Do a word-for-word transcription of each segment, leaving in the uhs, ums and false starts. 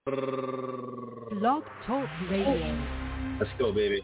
Blog Talk Radio. Let's go, baby.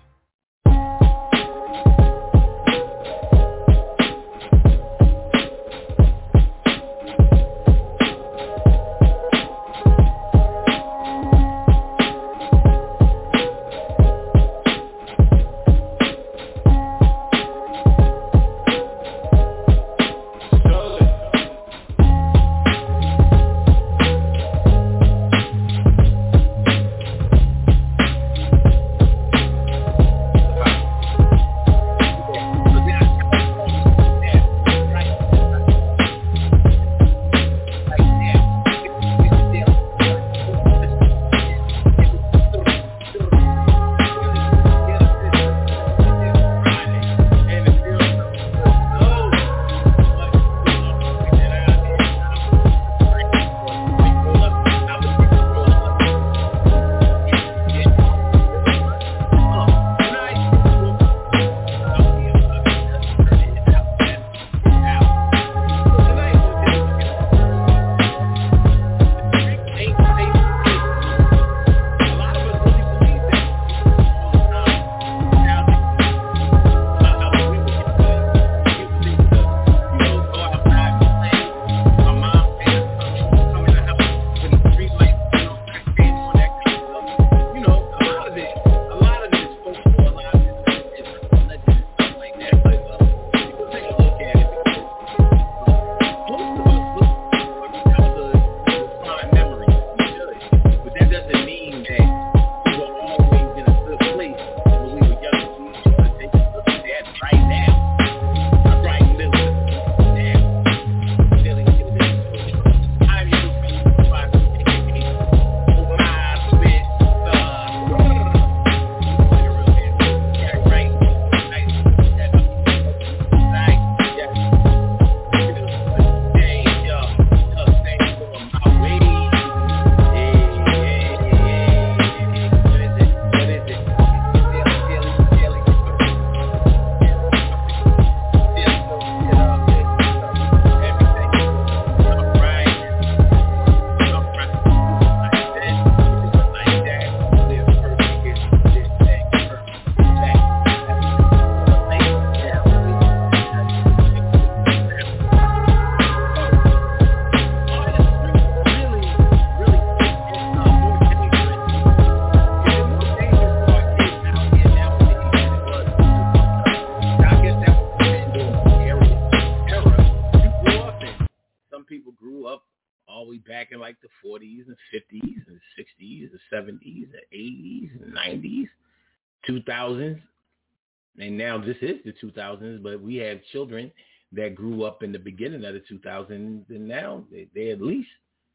And now this is the two thousands, but we have children that grew up in the beginning of the two thousands, and now they, they're at least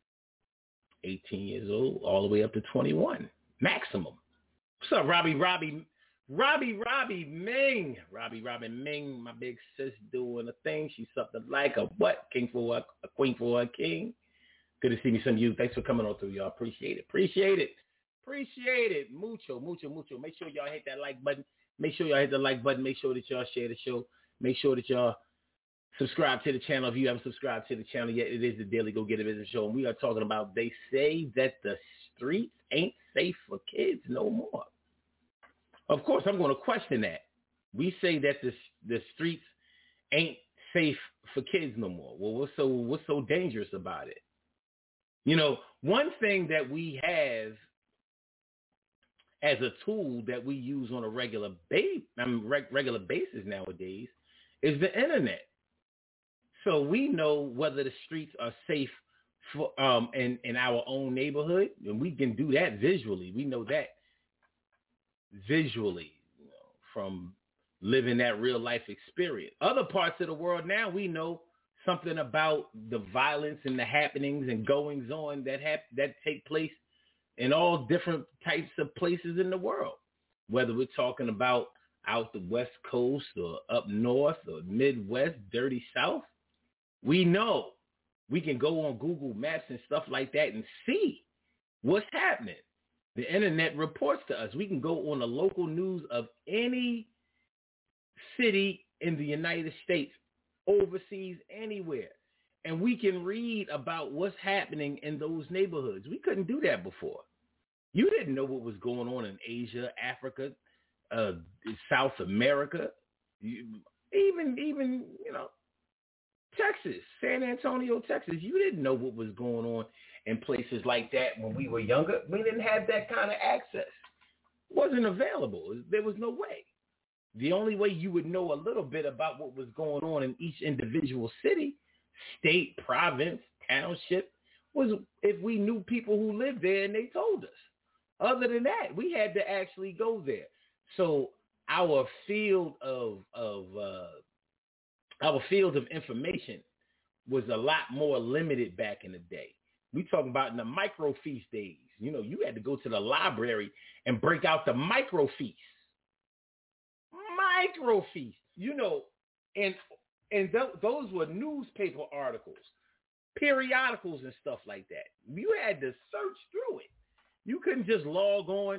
eighteen years old, all the way up to twenty-one, maximum. What's up, Robbie, Robbie, Robbie, Robbie Ming, Robbie, Robbie Ming, my big sis doing a thing. She's something like a what? King for a, a queen for a king. Good to see me, some of you. Thanks for coming on through, y'all. Appreciate it. Appreciate it. Appreciate it. Mucho, mucho, mucho. Make sure y'all hit that like button. Make sure y'all hit the like button. Make sure that y'all share the show. Make sure that y'all subscribe to the channel. If you haven't subscribed to the channel yet, it is the Daily Go Get It Business Show. And we are talking about they say that the streets ain't safe for kids no more. Of course, I'm going to question that. We say that the, the streets ain't safe for kids no more. Well, what's so, what's so dangerous about it? You know, one thing that we have as a tool that we use on a regular, ba- I mean, reg- regular basis nowadays is the internet. So we know whether the streets are safe for, um, in, in our own neighborhood, and we can do that visually. We know that visually, you know, from living that real life experience. Other parts of the world now, we know something about the violence and the happenings and goings on that hap- that take place in all different types of places in the world, whether we're talking about out the West Coast or up north or Midwest, dirty South. We know we can go on Google Maps and stuff like that and see what's happening. The internet reports to us. We can go on the local news of any city in the United States, overseas, anywhere, and we can read about what's happening in those neighborhoods. We couldn't do that before. You didn't know what was going on in Asia, Africa, uh, South America, you, even even you know Texas, San Antonio, Texas. You didn't know what was going on in places like that when we were younger. We didn't have that kind of access. It wasn't available. There was no way. The only way you would know a little bit about what was going on in each individual city, state, province, township, was if we knew people who lived there and they told us. Other than that, we had to actually go there. So our field of of uh, our field of information was a lot more limited back in the day. We talking about in the microfiche days. You know, you had to go to the library and break out the microfiche. Microfiche, you know, and and th- those were newspaper articles, periodicals, and stuff like that. You had to search through it. You couldn't just log on.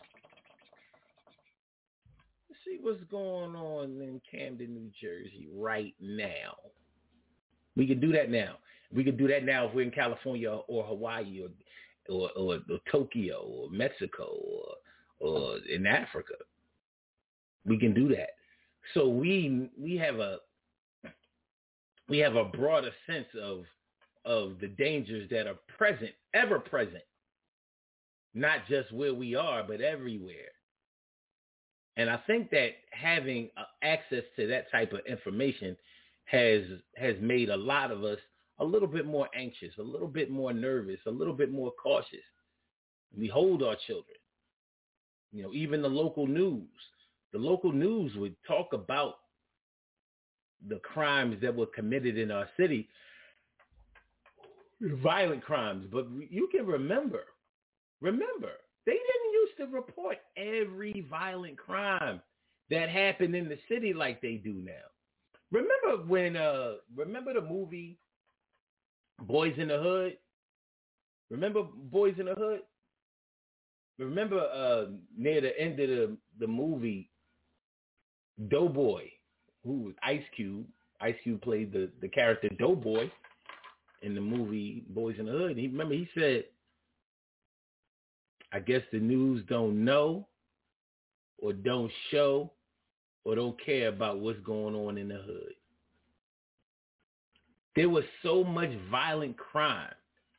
Let's see what's going on in Camden, New Jersey right now. We can do that now. We can do that now if we're in California or Hawaii or or, or, or Tokyo or Mexico or or in Africa. We can do that. So we we have a we have a broader sense of of the dangers that are present, ever present, not just where we are, but everywhere. And I think that having uh, access to that type of information has has made a lot of us a little bit more anxious, a little bit more nervous, a little bit more cautious. We hold our children. You know, even the local news. The local news would talk about the crimes that were committed in our city, violent crimes. But you can remember, remember, they didn't used to report every violent crime that happened in the city like they do now. Remember when, uh, remember the movie Boys in the Hood? Remember Boys in the Hood? Remember uh, near the end of the, the movie, Doughboy, who was Ice Cube. Ice Cube played the, the character Doughboy in the movie Boys in the Hood. He, remember, he said, I guess the news don't know or don't show or don't care about what's going on in the hood. There was so much violent crime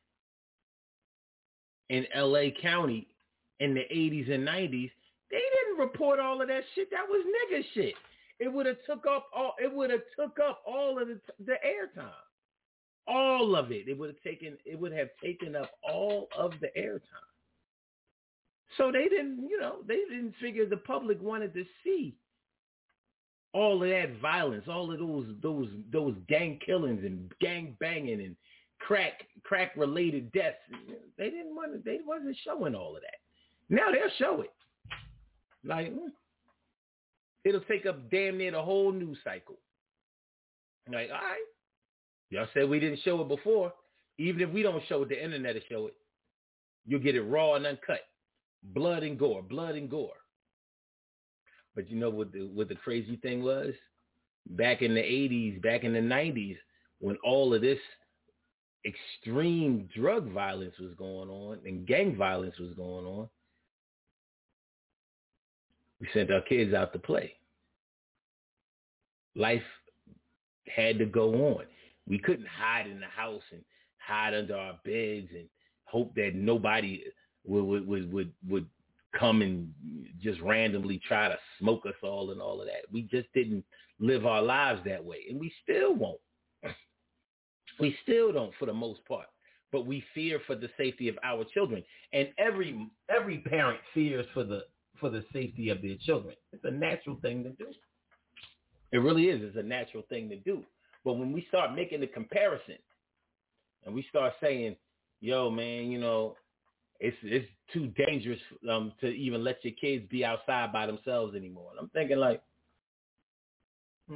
in L A County in the eighties and nineties. They didn't report all of that shit. That was nigga shit. It would have took up all. It would have took up all of the, the airtime, all of it. It would have taken. It would have taken up all of the airtime. So they didn't. You know, they didn't figure the public wanted to see all of that violence, all of those those those gang killings and gang banging and crack crack related deaths. They didn't want. To, they wasn't showing all of that. Now they'll show it. Like, it'll take up damn near the whole news cycle. Like, all right, y'all said we didn't show it before. Even if we don't show it, the internet will show it. You'll get it raw and uncut. Blood and gore, blood and gore. But you know what the, what the crazy thing was? Back in the eighties, back in the nineties, when all of this extreme drug violence was going on and gang violence was going on, we sent our kids out to play. Life had to go on. We couldn't hide in the house and hide under our beds and hope that nobody would would would would, would come and just randomly try to smoke us all and all of that. We just didn't live our lives that way, and we still won't. We still don't, for the most part. But we fear for the safety of our children, and every every parent fears for the for the safety of their children. It's a natural thing to do. It really is. It's a natural thing to do. But when we start making the comparison and we start saying, yo, man, you know, it's it's too dangerous um, to even let your kids be outside by themselves anymore. And I'm thinking like, hmm.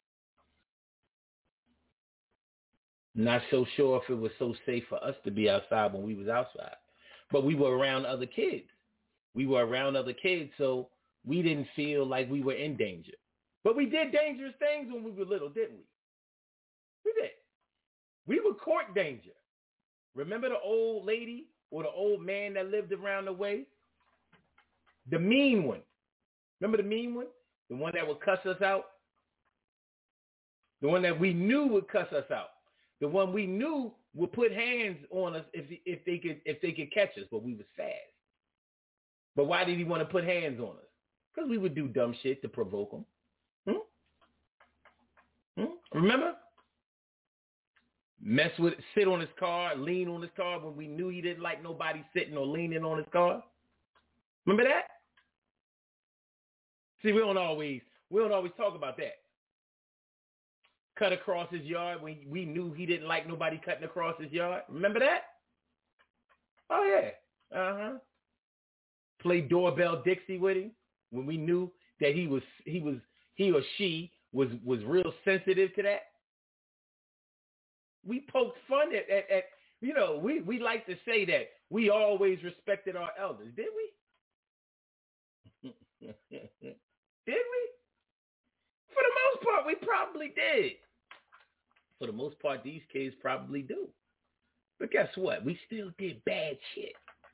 Not so sure if it was so safe for us to be outside when we was outside. But we were around other kids. We were around other kids, so we didn't feel like we were in danger. But we did dangerous things when we were little, didn't we? We did. We were court danger. Remember the old lady or the old man that lived around the way. The mean one. Remember the mean one? The one that would cuss us out? The one that we knew would cuss us out. The one we knew would put hands on us if if they could if they could catch us, but we was fast. But why did he want to put hands on us? Because we would do dumb shit to provoke him. Hmm? Hmm? Remember? Mess with, sit on his car, lean on his car when we knew he didn't like nobody sitting or leaning on his car. Remember that? See, we don't always we don't always talk about that. Cut across his yard when we knew he didn't like nobody cutting across his yard. Remember that? Oh yeah. Uh-huh. Play doorbell Dixie with him when we knew that he was he was he or she was was real sensitive to that. We poked fun at, at, at you know, we, we like to say that we always respected our elders. Did we? Did we? For the most part, we probably did. For the most part, these kids probably do. But guess what? We still did bad shit.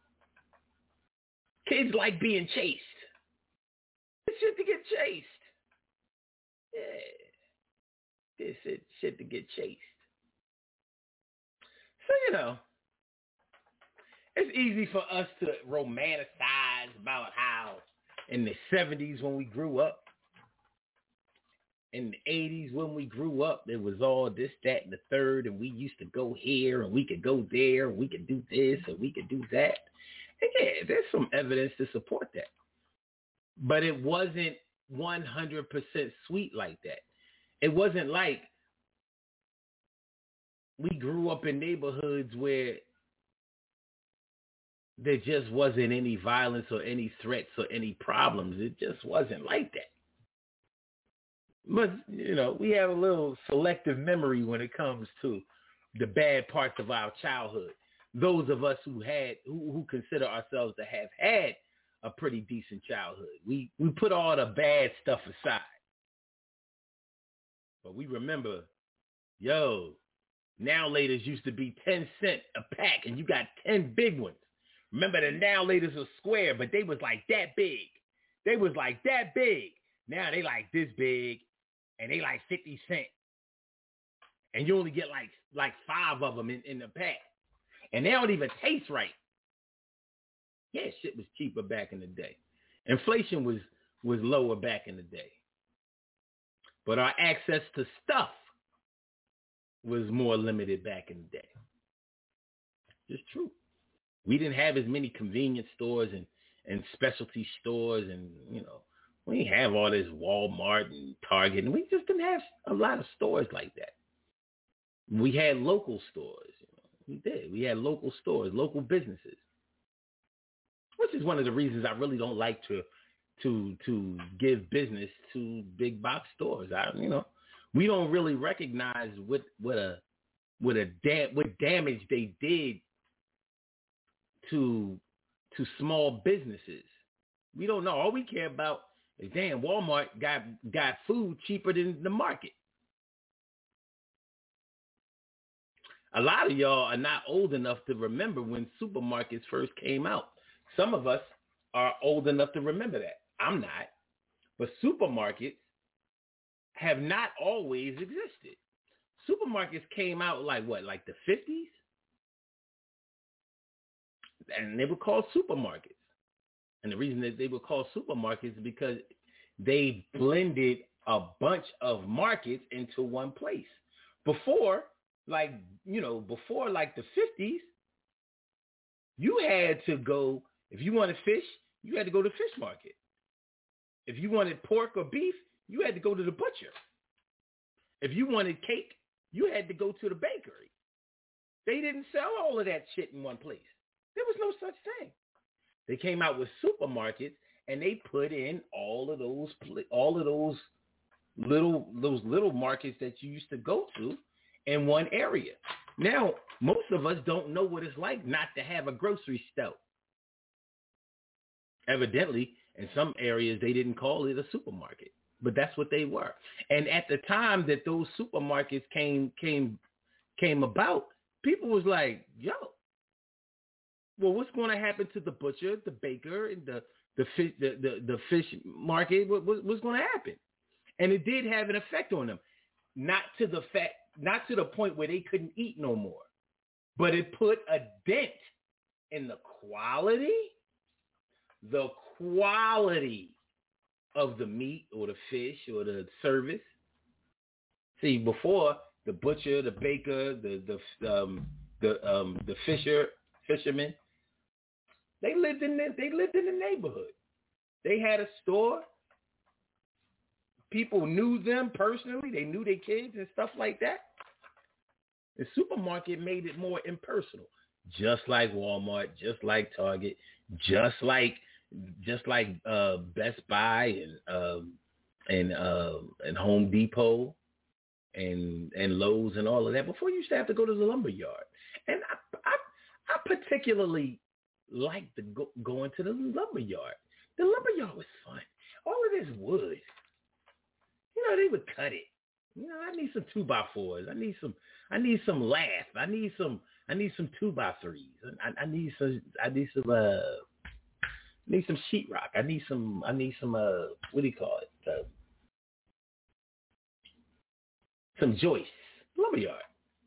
Kids like being chased. It's shit to get chased. Yeah. This shit, shit to get chased. So, you know, it's easy for us to romanticize about how in the seventies when we grew up, in the eighties when we grew up, it was all this, that, and the third, and we used to go here, and we could go there, and we could do this, and we could do that. And yeah, there's some evidence to support that. But it wasn't one hundred percent sweet like that. It wasn't like we grew up in neighborhoods where there just wasn't any violence or any threats or any problems. It just wasn't like that. But, you know, we have a little selective memory when it comes to the bad parts of our childhood. Those of us who had, who, who consider ourselves to have had a pretty decent childhood. We, we put all the bad stuff aside. But we remember, yo, Now Laters used to be ten cents a pack, and you got ten big ones. Remember, the Now Laters were square, but they was like that big. They was like that big. Now they like this big, and they like fifty cents. And you only get like like five of them in, in the pack. And they don't even taste right. Yeah, shit was cheaper back in the day. Inflation was, was lower back in the day. But our access to stuff was more limited back in the day. It's true. We didn't have as many convenience stores and, and specialty stores, and, you know, we didn't have all this Walmart and Target, and we just didn't have a lot of stores like that. We had local stores. You know, we did. We had local stores, local businesses, which is one of the reasons I really don't like to to to give business to big box stores. I, you know, we don't really recognize what what a what a da- what damage they did to to small businesses. We don't know. All we care about is, damn, Walmart got got food cheaper than the market. A lot of y'all are not old enough to remember when supermarkets first came out. Some of us are old enough to remember that. I'm not. But supermarkets have not always existed. Supermarkets came out like what, like the fifties? And they were called supermarkets. And the reason that they were called supermarkets is because they blended a bunch of markets into one place. Before, like, you know, before like the fifties, you had to go, if you wanted fish, you had to go to the fish market. If you wanted pork or beef, you had to go to the butcher. If you wanted cake, you had to go to the bakery. They didn't sell all of that shit in one place. There was no such thing. They came out with supermarkets, and they put in all of those, all of those little, those little markets that you used to go to in one area. Now, most of us don't know what it's like not to have a grocery store. Evidently, in some areas, they didn't call it a supermarket, but that's what they were. And at the time that those supermarkets came came came about, people was like, yo, Well, what's going to happen to the butcher, the baker, and the the fish, the, the, the fish market? What, what, what's going to happen? And it did have an effect on them, not to the fact, not to the point where they couldn't eat no more, but it put a dent in the quality, the quality of the meat or the fish or the service. See, before the butcher, the baker, the the um, the um, the fisher fishermen, they lived in the, they lived in the neighborhood. They had a store. People knew them personally. They knew their kids and stuff like that. The supermarket made it more impersonal, just like Walmart, just like Target, just like just like uh, Best Buy and um, and uh, and Home Depot and and Lowe's and all of that. Before you used to have to go to the lumber yard, and I I, I particularly liked the go, going to the lumber yard. The lumber yard was fun. All of this wood, you know, they would cut it. You know, I need some two by fours. I need some. I need some lath. I need some. I need some two by threes. I, I need some. I need some. Uh, I need some sheetrock. I need some. I need some. Uh, what do you call it? Uh, some joists. Lumberyard.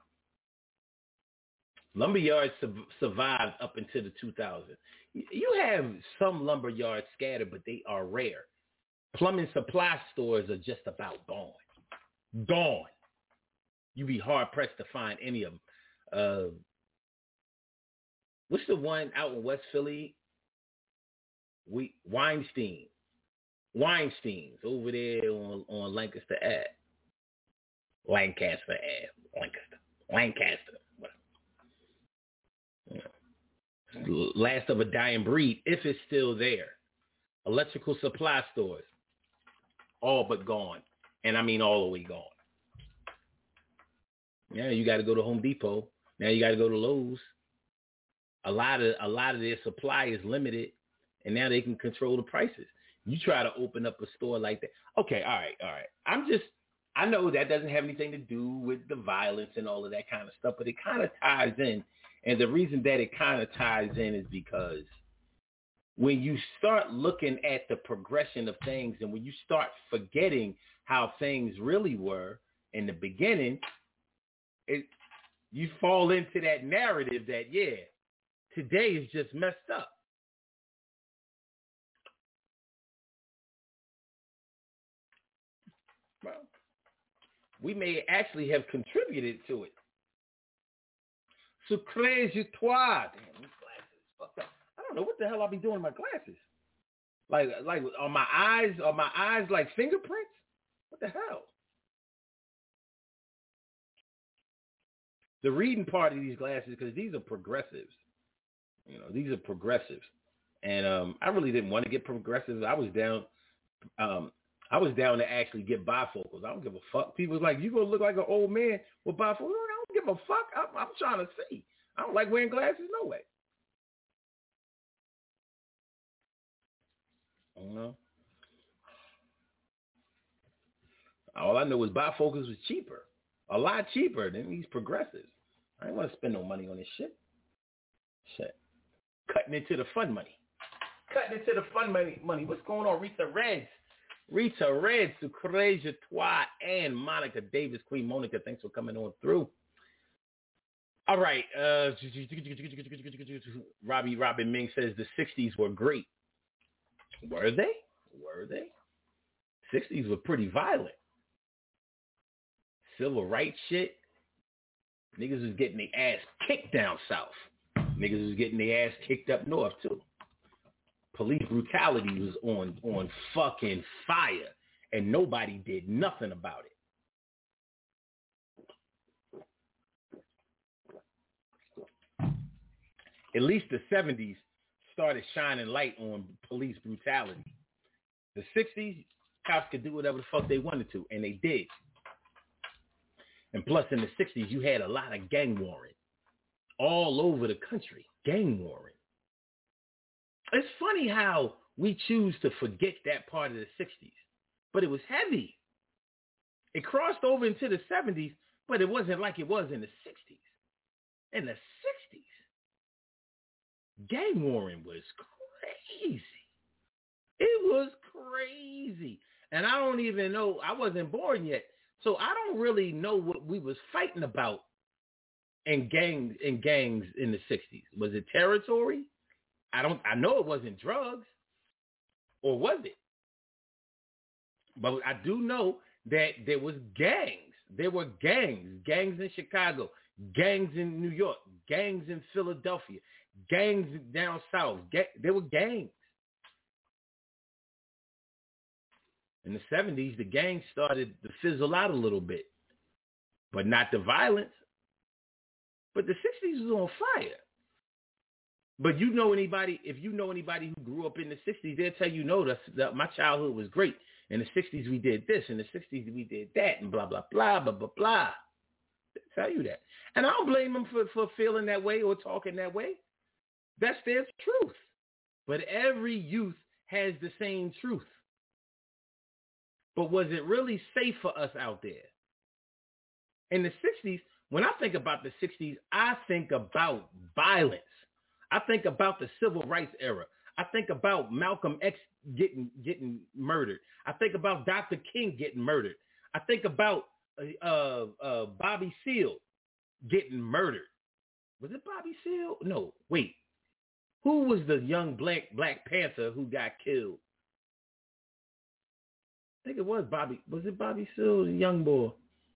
Lumberyards su- survived up into the two thousands. You have some lumberyards scattered, but they are rare. Plumbing supply stores are just about gone. Gone. You'd be hard pressed to find any of them. Uh, what's the one out in West Philly? We Weinstein. Weinstein's over there on, on Lancaster Ave. Lancaster Ave. Lancaster. Lancaster. Last of a dying breed, if it's still there. Electrical supply stores, all but gone. And I mean all the way gone. Yeah, you got to go to Home Depot. Now you got to go to Lowe's. A lot of a lot of their supply is limited, and now they can control the prices. You try to open up a store like that. Okay, all right, all right. I'm just, I know that doesn't have anything to do with the violence and all of that kind of stuff, but it kind of ties in. And the reason that it kind of ties in is because when you start looking at the progression of things and when you start forgetting how things really were in the beginning, it, you fall into that narrative that, yeah, today is just messed up. Well, we may actually have contributed to it. Sucré je toi. Damn, these glasses fucked up. I don't know what the hell I'll be doing with my glasses. Like, like are my eyes, are my eyes like fingerprints? What the hell? The reading part of these glasses, because these are progressives. You know, these are progressives. And um, I really didn't want to get progressives. I was down, um, I was down to actually get bifocals. I don't give a fuck. People was like, you gonna look like an old man with bifocals? I don't give a fuck. I'm, I'm trying to see. I don't like wearing glasses, no way. I don't know. All I know is bifocals was cheaper, a lot cheaper than these progressives. I didn't want to spend no money on this shit. Shit. Cutting into the fun money. Cutting into the fun money. Money. What's going on, Rita Reds? Rita Reds, Sucré je toi, and Monica Davis. Queen Monica, thanks for coming on through. All right. Uh, Robbie Robin Ming says the sixties were great. Were they? Were they? sixties were pretty violent. Civil rights shit. Niggas was getting their ass kicked down south. Niggas was getting their ass kicked up north too. Police brutality was on on fucking fire, and nobody did nothing about it. At least the seventies started shining light on police brutality. The sixties, cops could do whatever the fuck they wanted to, and they did. And plus, in the sixties, you had a lot of gang warring all over the country. Gang warring. It's funny how we choose to forget that part of the sixties, but it was heavy. It crossed over into the seventies, but it wasn't like it was in the sixties. In the sixties, gang warring was crazy. It was crazy. And I don't even know, I wasn't born yet. So I don't really know what we was fighting about in gangs in gangs in the sixties. Was it territory? I don't I know it wasn't drugs. Or was it? But I do know that there was gangs. There were gangs. Gangs in Chicago, gangs in New York, gangs in Philadelphia, gangs down south. Ga- there were gangs. In the seventies, the gangs started to fizzle out a little bit, but not the violence. But the sixties was on fire. But you know anybody, if you know anybody who grew up in the sixties, they'll tell you, no, that, that my childhood was great. In the sixties, we did this. In the sixties, we did that, and blah, blah, blah, blah, blah, blah. They'll tell you that. And I don't blame them for, for feeling that way or talking that way. That's their truth. But every youth has the same truth. But was it really safe for us out there? In the sixties, when I think about the sixties, I think about violence. I think about the civil rights era. I think about Malcolm X getting getting murdered. I think about Doctor King getting murdered. I think about uh, uh, Bobby Seale getting murdered. Was it Bobby Seale? No, wait. Who was the young black Black Panther who got killed? I think it was Bobby. Was it Bobby Seale, the young boy?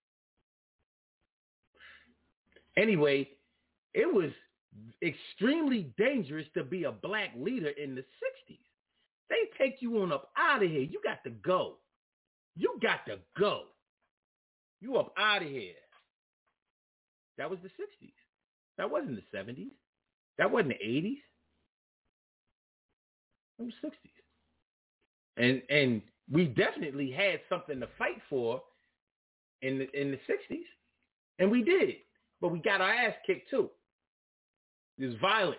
Anyway, it was extremely dangerous to be a black leader in the sixties. They take you on up out of here. You got to go. You got to go. You up out of here. That was the sixties. That wasn't the seventies. That wasn't the eighties. It was sixties. And and we definitely had something to fight for in the in the sixties. And we did. But we got our ass kicked too. There's violence.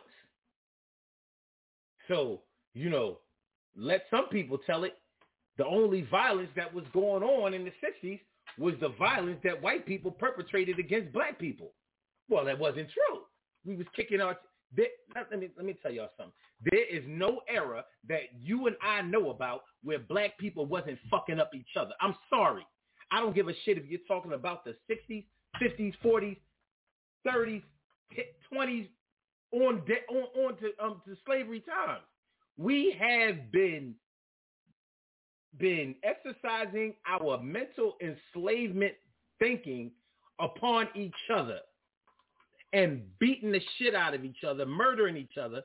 So, you know, let some people tell it. The only violence that was going on in the sixties was the violence that white people perpetrated against black people. Well, that wasn't true. We was kicking our... There, let me let me tell y'all something. There is no era that you and I know about where black people wasn't fucking up each other. I'm sorry. I don't give a shit if you're talking about the sixties, fifties, forties, thirties, twenties, on de- on, on to um to slavery times. We have been been exercising our mental enslavement thinking upon each other and beating the shit out of each other, murdering each other,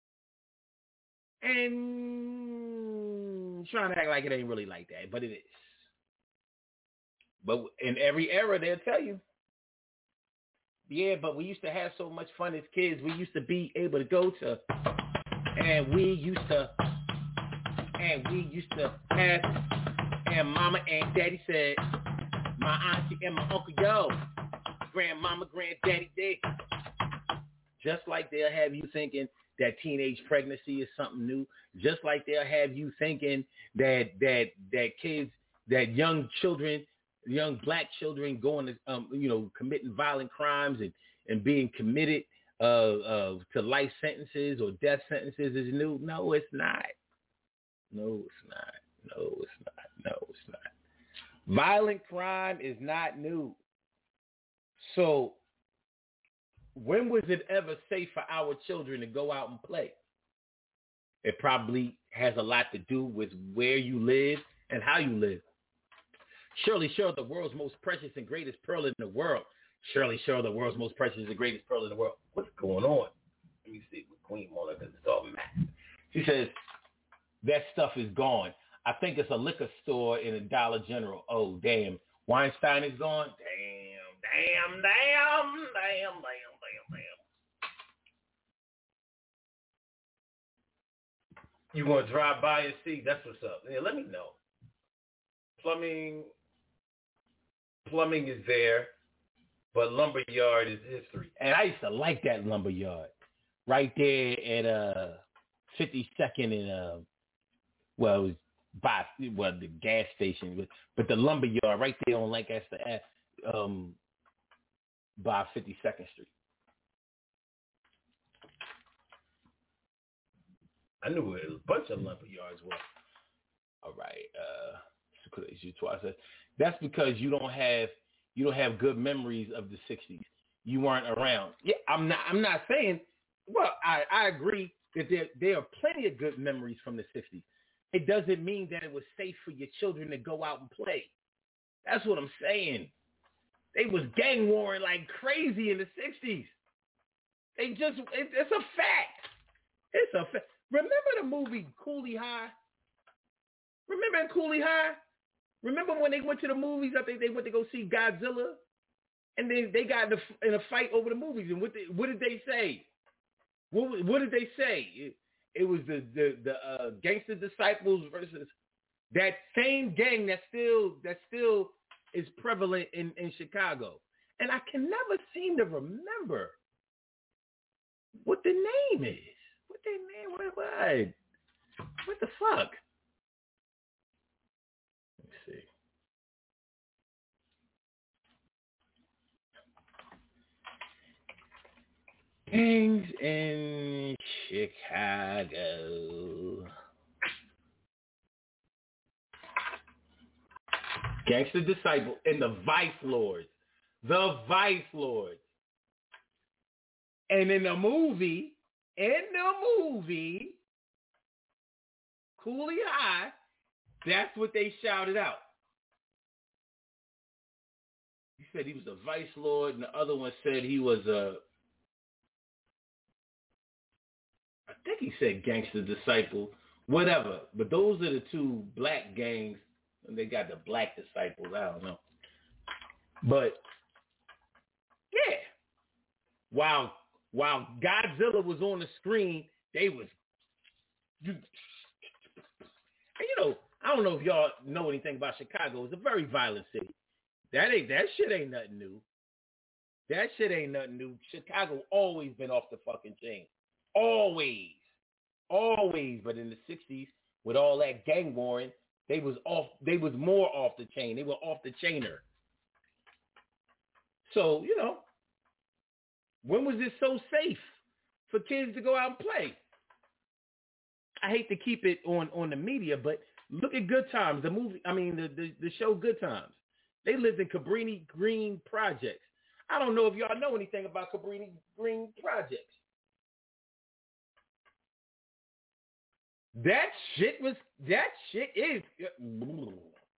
and trying to act like it ain't really like that, but it is. But in every era, they'll tell you, yeah, but we used to have so much fun as kids. We used to be able to go to, and we used to, and we used to have, and mama and daddy said, my auntie and my uncle, yo, grandmama, granddaddy did. Just like they'll have you thinking that teenage pregnancy is something new. Just like they'll have you thinking that that that kids, that young children, young black children going to, um, you know, committing violent crimes and, and being committed uh, uh, to life sentences or death sentences is new. No, it's not. No, it's not. No, it's not. No, it's not. Violent crime is not new. So when was it ever safe for our children to go out and play? It probably has a lot to do with where you live and how you live. Shirley Sherrill, the world's most precious and greatest pearl in the world. Shirley Sherrill, the world's most precious and greatest pearl in the world. What's going on? Let me see with Queen Monica. It's all mad. She says, that stuff is gone. I think it's a liquor store in a Dollar General. Oh, damn. Weinstein is gone? Damn, damn, damn, damn, damn, damn, damn. You want to drive by and see? That's what's up. Yeah, let me know. Plumbing, plumbing is there, but lumberyard is history. And I used to like that lumberyard right there at uh fifty-second and uh well, it was by well the gas station, but, but the lumberyard right there on Lancaster um by fifty-second Street. I knew where a bunch of lumber yards were. All right. Uh, that's because you don't have you don't have good memories of the sixties. You weren't around. Yeah, I'm not. I'm not saying. Well, I, I agree that there there are plenty of good memories from the sixties. It doesn't mean that it was safe for your children to go out and play. That's what I'm saying. They was gang warring like crazy in the sixties. They just, it, it's a fact. It's a fact. Remember the movie Coolie High? Remember in Coolie High? Remember when they went to the movies? I think they went to go see Godzilla, and then they got in a, in a fight over the movies. And what, they, what did they say? What, what did they say? It, it was the the the uh, Gangster Disciples versus that same gang that still that still is prevalent in, in Chicago. And I can never seem to remember what the name is. What the name? What? What? What the fuck? Let's see. Gangs in Chicago. Gangster Disciple and the Vice Lords. The Vice Lords. And in the movie, in the movie, Coolie High, that's what they shouted out. He said he was a Vice Lord, and the other one said he was a, I think he said Gangster Disciple, whatever. But those are the two black gangs, and they got the Black Disciples. I don't know. But, yeah. While, while Godzilla was on the screen, they was, you, and you know, I don't know if y'all know anything about Chicago. It's a very violent city. That ain't, that shit ain't nothing new. That shit ain't nothing new. Chicago always been off the fucking chain. Always. Always. But in the sixties, with all that gang warring, they was off, they was more off the chain. They were off the chainer. So, you know, when was it so safe for kids to go out and play? I hate to keep it on, on the media, but look at Good Times, the movie, I mean, the, the, the show Good Times. They lived in Cabrini Green Projects. I don't know if y'all know anything about Cabrini Green Projects. That shit was, that shit is, woo!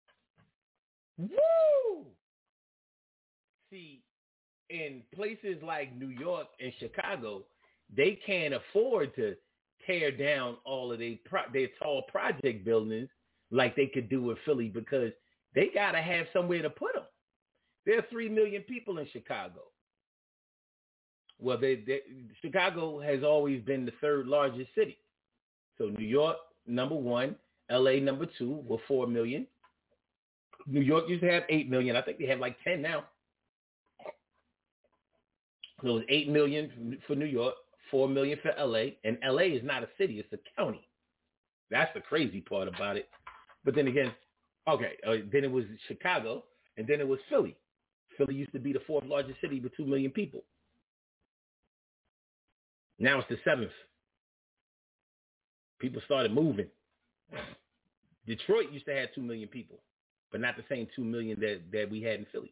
See, in places like New York and Chicago, they can't afford to tear down all of their, pro- their tall project buildings like they could do in Philly because they got to have somewhere to put them. There are three million people in Chicago. Well, they, they, Chicago has always been the third largest city. So New York, number one, L A, number two, with four million. New York used to have eight million. I think they have like ten now. So it was eight million for New York, four million for L A. And L A is not a city, it's a county. That's the crazy part about it. But then again, okay, uh, then it was Chicago, and then it was Philly. Philly used to be the fourth largest city with two million people. Now it's the seventh. People started moving. Detroit used to have two million people, but not the same two million that, that we had in Philly.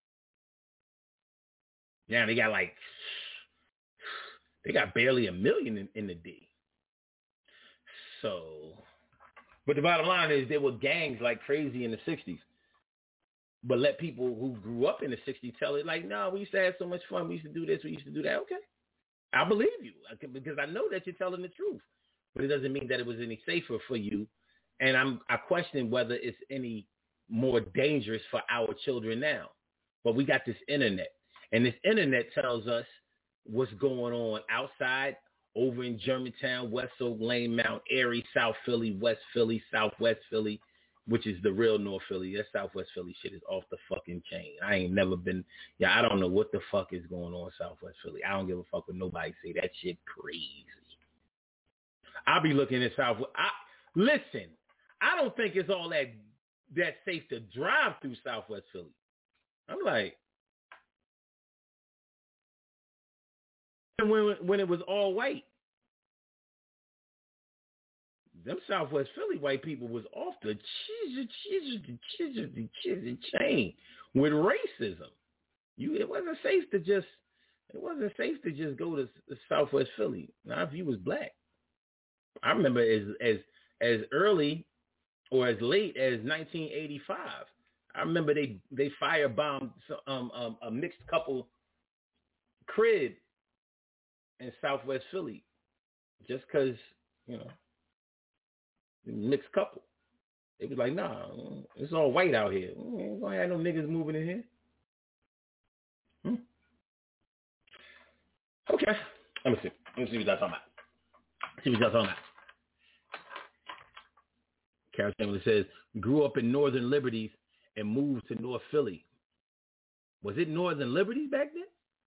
Now they got like, they got barely a million in, in the D. So, but the bottom line is there were gangs like crazy in the sixties. But let people who grew up in the sixties tell it like, no, we used to have so much fun. We used to do this. We used to do that. Okay. I believe you because I know that you're telling the truth. But it doesn't mean that it was any safer for you. And I'm, I question whether it's any more dangerous for our children now. But we got this internet. And this internet tells us what's going on outside, over in Germantown, West Oak Lane, Mount Airy, South Philly, West Philly, Southwest Philly, which is the real North Philly. That Southwest Philly shit is off the fucking chain. I ain't never been, yeah, I don't know what the fuck is going on in Southwest Philly. I don't give a fuck what nobody say. That shit crazy. I'll be looking at Southwest. I, listen, I don't think it's all that that safe to drive through Southwest Philly. I'm like, when when it was all white. them Southwest Philly white people was off the cheese, cheese, cheese, cheese, chain with racism. You, it wasn't safe to just, it wasn't safe to just go to, to Southwest Philly. Now, if you was black, I remember as as as early or as late as nineteen eighty-five. I remember they they firebombed um, um, a mixed couple crib in Southwest Philly just because, you know, mixed couple. It was like, nah, it's all white out here. We ain't gonna have no niggas moving in here. Hmm? Okay. Let me see. Let me see what y'all talking about. See what y'all talking about. Carol Chamberlain says, grew up in Northern Liberties and moved to North Philly. Was it Northern Liberties back then?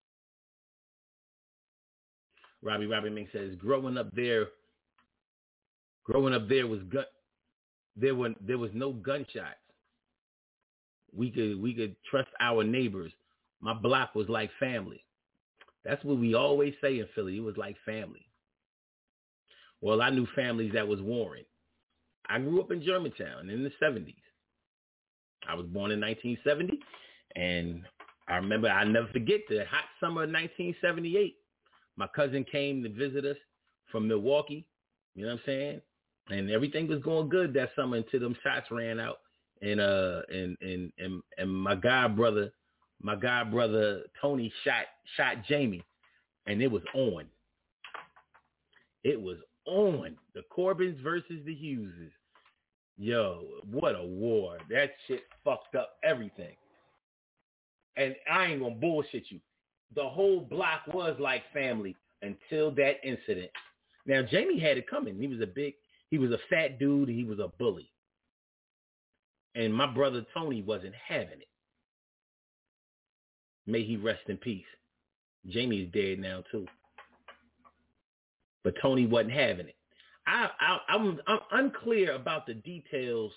Robbie Robbie Ming says, growing up there, growing up there was gun, there were there was no gunshots. We could we could trust our neighbors. My block was like family. That's what we always say in Philly. It was like family. Well, I knew families that was warring. I grew up in Germantown in the seventies. I was born in nineteen seventy, and I remember, I'll never forget the hot summer of nineteen seventy-eight. My cousin came to visit us from Milwaukee, you know what I'm saying? And everything was going good that summer until them shots ran out. And uh and and and, and my god brother, my god brother Tony shot shot Jamie, and it was on. It was on. The Corbins versus the Hugheses. Yo, what a war. That shit fucked up everything. And I ain't gonna bullshit you. The whole block was like family until that incident. Now, Jamie had it coming. He was a big, he was a fat dude. He was a bully. And my brother Tony wasn't having it. May he rest in peace. Jamie's dead now, too. But Tony wasn't having it. I, I, I'm, I'm unclear about the details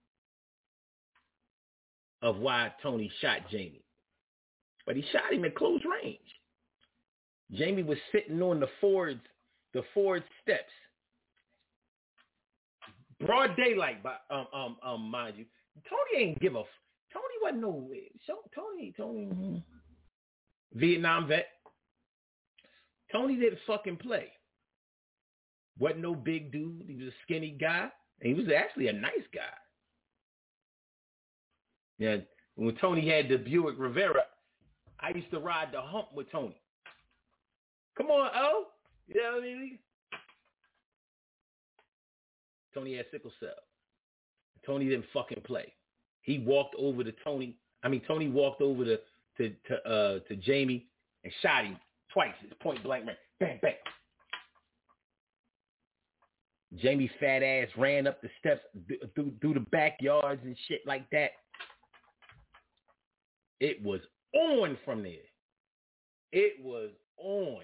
of why Tony shot Jamie. But he shot him at close range. Jamie was sitting on the Ford's, the Ford steps. Broad daylight, by, um, um, um, mind you. Tony ain't give a, Tony wasn't no, Tony, Tony, Vietnam vet. Tony didn't fucking play. Wasn't no big dude. He was a skinny guy. And he was actually a nice guy. Yeah, when Tony had the Buick Rivera, I used to ride the hump with Tony. Come on, O. You know what I mean? Tony had sickle cell. Tony didn't fucking play. He walked over to Tony. I mean, Tony walked over to to to, uh, to Jamie and shot him twice. It's point blank range. Bang, bang. Jamie fat ass ran up the steps through, through the backyards and shit like that. It was on from there. It was on.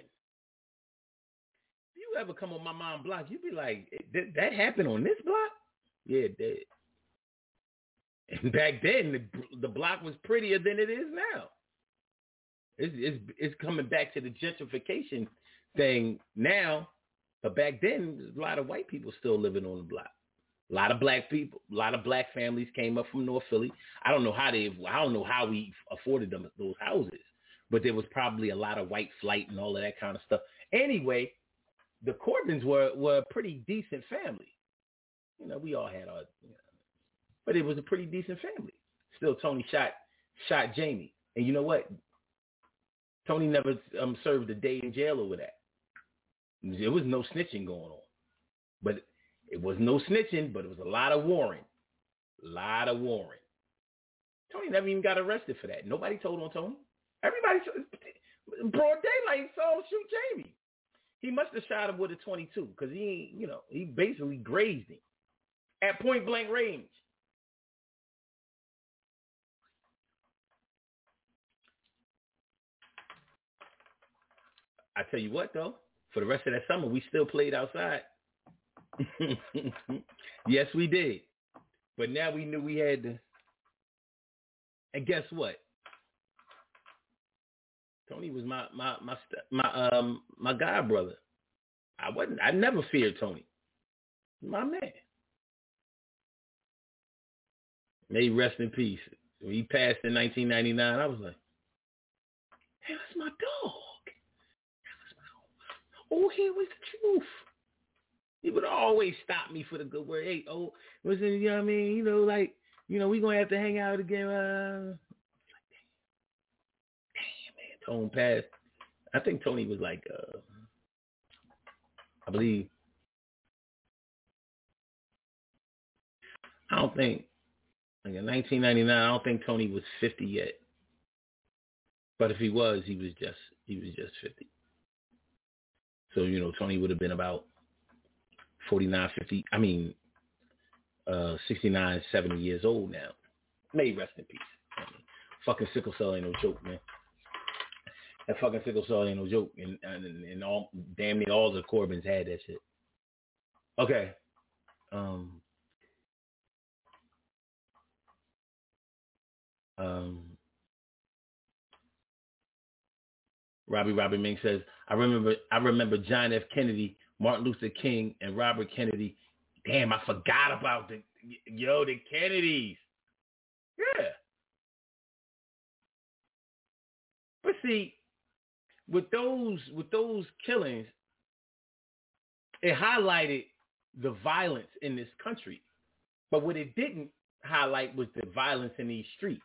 If you ever come on my mom's block, you'd be like, that, that happened on this block? Yeah, it did. And back then, the, the block was prettier than it is now. It's, it's, it's coming back to the gentrification thing now. But back then, there's a lot of white people still living on the block. A lot of black people, a lot of black families came up from North Philly. I don't know how they, I don't know how we afforded them those houses, but there was probably a lot of white flight and all of that kind of stuff. Anyway, the Corbins were, were a pretty decent family. You know, we all had our, you know, but it was a pretty decent family. Still, Tony shot shot Jamie, and you know what? Tony never um, served a day in jail over that. There was no snitching going on, but it was no snitching, but it was a lot of warring, a lot of warring. Tony never even got arrested for that. Nobody told on Tony. Everybody, broad daylight, saw him shoot Jamie. He must have shot him with a twenty-two because he, you know, he basically grazed him at point blank range. I tell you what, though, for the rest of that summer, we still played outside. Yes, we did. But now we knew we had to. And guess what? Tony was my my my my um my god brother. I wasn't. I never feared Tony. My man. May he rest in peace. When he passed in nineteen ninety-nine, I was like, hey, that's my dog. Oh, here was the truth. He would always stop me for the good word. Hey, oh, listen, you know what I mean? You know, like, you know, we going to have to hang out again. Uh, damn, man, Tone passed. I think Tony was like, uh, I believe, I don't think, like in nineteen ninety-nine, I don't think Tony was fifty yet. But if he was, he was just, he was just fifty. So, you know, Tony would have been about forty-nine, fifty, I mean, uh, sixty-nine, seventy years old now. May he rest in peace. I mean, fucking sickle cell ain't no joke, man. That fucking sickle cell ain't no joke. And, and, and all, damn near all the Corbins had that shit. Okay. Um, um, Robbie Robbie Ming says, I remember I remember John F. Kennedy, Martin Luther King, and Robert Kennedy. Damn, I forgot about the yo, the Kennedys. Yeah. But see, with those with those killings, it highlighted the violence in this country. But what it didn't highlight was the violence in these streets.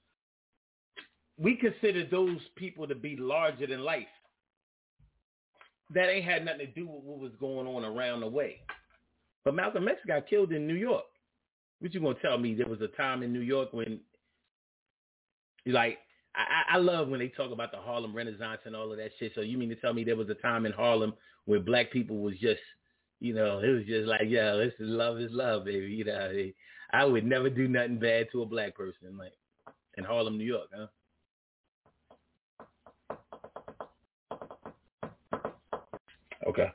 We consider those people to be larger than life. That ain't had nothing to do with what was going on around the way. But Malcolm X got killed in New York. What you gonna tell me? There was a time in New York when, like, I, I love when they talk about the Harlem Renaissance and all of that shit. So you mean to tell me there was a time in Harlem where black people was just, you know, it was just like, yeah, this is love is love, baby. You know, I would never do nothing bad to a black person, like in Harlem, New York, huh? Okay.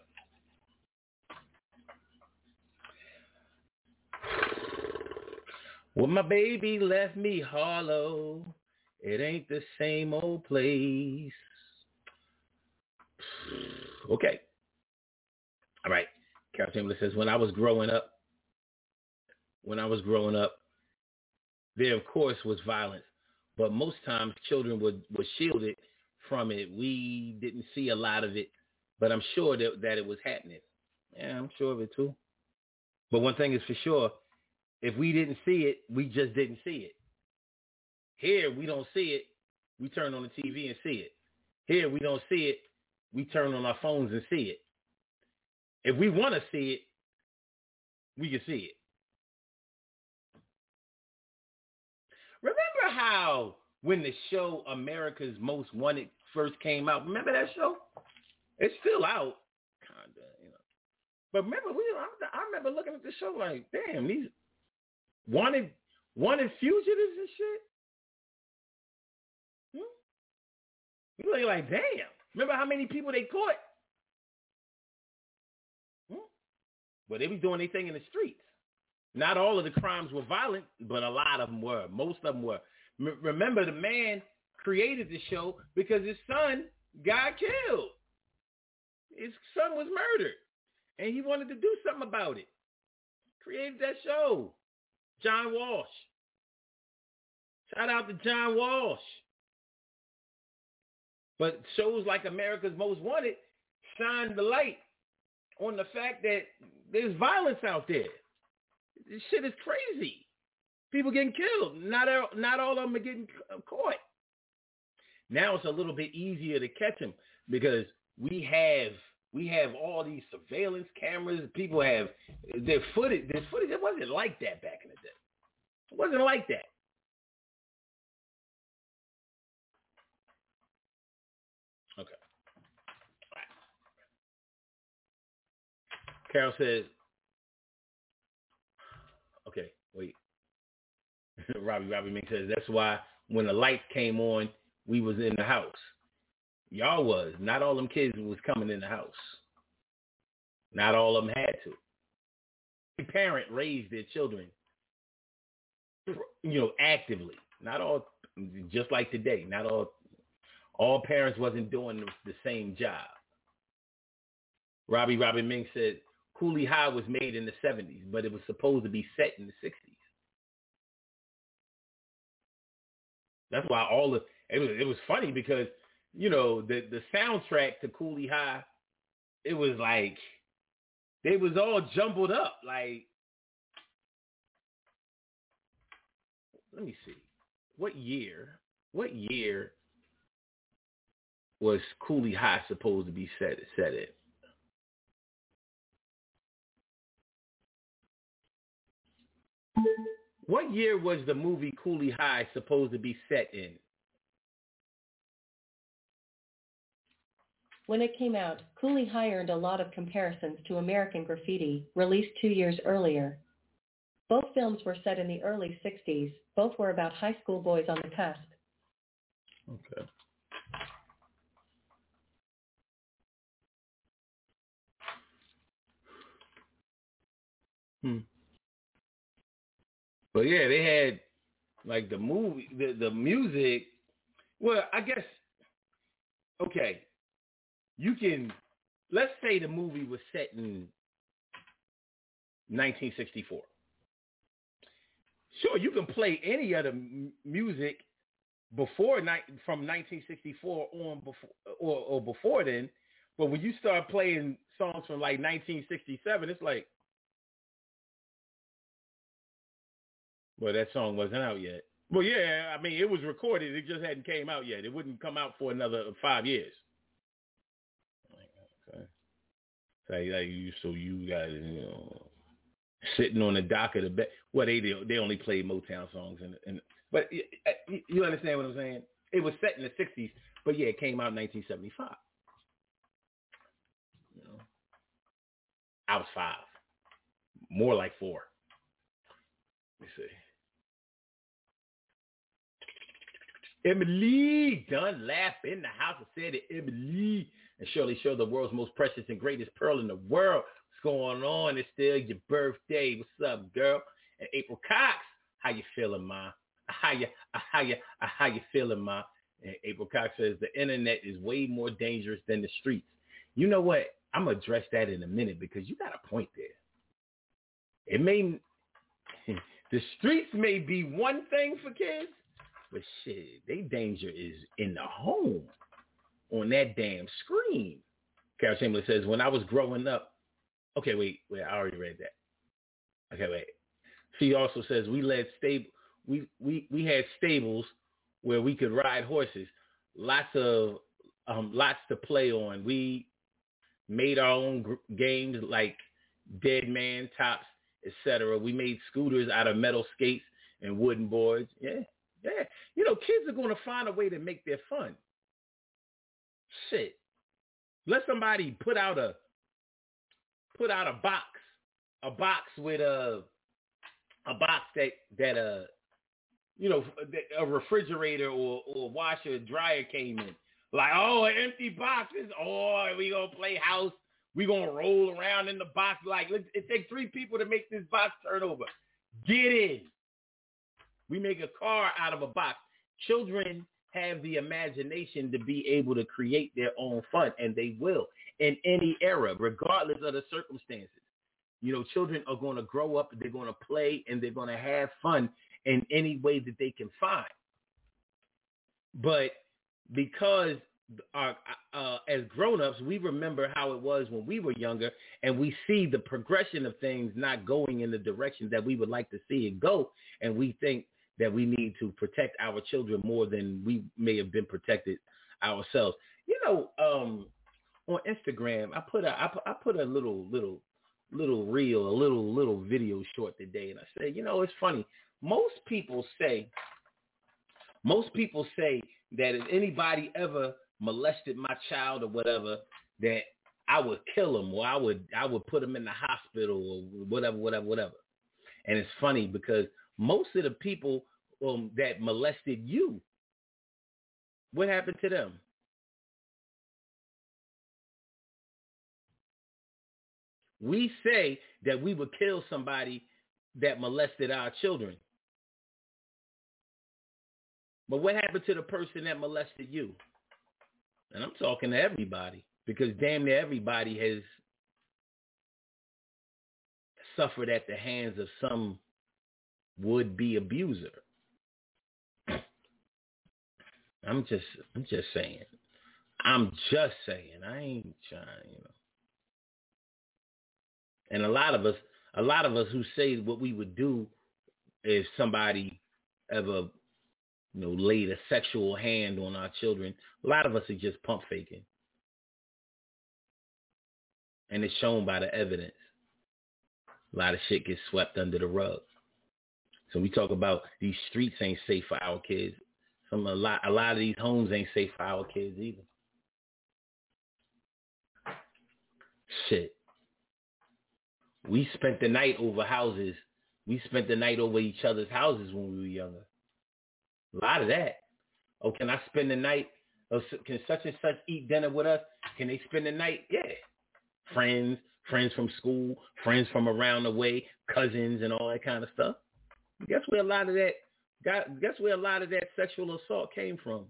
Well, my baby left me hollow. It ain't the same old place. Okay. All right. Carol Chamberlain says, when I was growing up, when I was growing up, there, of course, was violence. But most times children were, were shielded from it. We didn't see a lot of it. But I'm sure that, that it was happening. Yeah, I'm sure of it too. But one thing is for sure, if we didn't see it, we just didn't see it. Here, we don't see it. We turn on the T V and see it. Here, we don't see it. We turn on our phones and see it. If we want to see it, we can see it. Remember how when the show America's Most Wanted first came out? Remember that show? It's still out, kinda, you know. But remember, we I, I remember looking at the show like, damn, these wanted wanted fugitives and shit. Hmm? You look like, damn. Remember how many people they caught? Hmm? But they was doing their thing in the streets. Not all of the crimes were violent, but a lot of them were. Most of them were. M- remember, the man created the show because his son got killed. His son was murdered, and he wanted to do something about it. Created that show. John Walsh. Shout out to John Walsh. But shows like America's Most Wanted shine the light on the fact that there's violence out there. This shit is crazy. People getting killed. Not all, not all of them are getting caught. Now it's a little bit easier to catch them because we have we have all these surveillance cameras. People have their footage. Their footage. It wasn't like that back in the day. It wasn't like that. Okay. All right. Carol says, okay, wait. Robbie Robbie Mink says, that's why when the lights came on, we was in the house. Y'all was. Not all them kids was coming in the house. Not all of them had to. Every parent raised their children, you know, actively. Not all, just like today. Not all, all parents wasn't doing the same job. Robbie Robbie Mink said, Cooley High was made in the seventies, but it was supposed to be set in the sixties. That's why all the it was it was funny because you know the the soundtrack to Cooley High, it was like they was all jumbled up. Like, let me see, what year? What year was Cooley High supposed to be set set in? What year was the movie Cooley High supposed to be set in? When it came out, Cooley High earned a lot of comparisons to American Graffiti, released two years earlier. Both films were set in the early sixties. Both were about high school boys on the cusp. Okay. Hmm. But yeah, they had like the movie, the, the music. Well, I guess, okay, you can, let's say the movie was set in nineteen sixty-four. Sure, you can play any other m- music before ni- from nineteen sixty-four on before or, or before then, but when you start playing songs from like nineteen sixty-seven, it's like, well, that song wasn't out yet. Well, yeah, I mean, it was recorded. It just hadn't came out yet. It wouldn't come out for another five years. Okay. So, like, you, so you guys, you know, sitting on the dock of the bed. Well, they they only played Motown songs, and and but you understand what I'm saying? It was set in the sixties, but yeah, it came out in nineteen seventy-five. You know, I was five, more like four. Let me see. Emily Dunlap in the house. I said it, Emily. And Shirley Show, the world's most precious and greatest pearl in the world. What's going on? It's still your birthday. What's up, girl? And April Cox, how you feeling, ma? How you, how you, how you feeling, ma? And April Cox says the internet is way more dangerous than the streets. You know what? I'm gonna address that in a minute because you got a point there. It may, the streets may be one thing for kids, but shit, they danger is in the home on that damn screen. Carol Chamberlain says, when I was growing up, okay, wait, wait, I already read that. Okay, wait. She also says we led stable, we, we, we had stables where we could ride horses, lots of, um, lots to play on. We made our own gr- games like Dead Man, Tops, et cetera. We made scooters out of metal skates and wooden boards. Yeah. Yeah, you know, kids are going to find a way to make their fun. Shit, let somebody put out a put out a box, a box with a a box that that uh you know a refrigerator or or washer dryer came in. Like, oh, an empty boxes. Oh, we gonna play house. We gonna roll around in the box. Like, it takes three people to make this box turn over. Get in. We make a car out of a box. Children have the imagination to be able to create their own fun, and they will in any era, regardless of the circumstances. You know, children are going to grow up, they're going to play, and they're going to have fun in any way that they can find. But because our, uh, as grown-ups, we remember how it was when we were younger, and we see the progression of things not going in the direction that we would like to see it go, and we think that we need to protect our children more than we may have been protected ourselves. You know, um, on Instagram, I put a I put, I put a little little little reel, a little little video short today, and I said, you know, it's funny. Most people say, most people say that if anybody ever molested my child or whatever, that I would kill him or I would I would put him in the hospital or whatever, whatever, whatever. And it's funny because most of the people um, that molested you, what happened to them? We say that we would kill somebody that molested our children. But what happened to the person that molested you? And I'm talking to everybody because damn near everybody has suffered at the hands of some would-be abuser. I'm just, I'm just saying. I'm just saying. I ain't trying, you know. And a lot of us, a lot of us who say what we would do if somebody ever, you know, laid a sexual hand on our children, a lot of us are just pump faking. And it's shown by the evidence. A lot of shit gets swept under the rug. So we talk about these streets ain't safe for our kids. Some a lot a lot of these homes ain't safe for our kids either. Shit. We spent the night over houses. We spent the night over each other's houses when we were younger. A lot of that. Oh, can I spend the night? Oh, can such and such eat dinner with us? Can they spend the night? Yeah. Friends, friends from school, friends from around the way, cousins and all that kind of stuff. Guess where a lot of that got, guess where a lot of that sexual assault came from?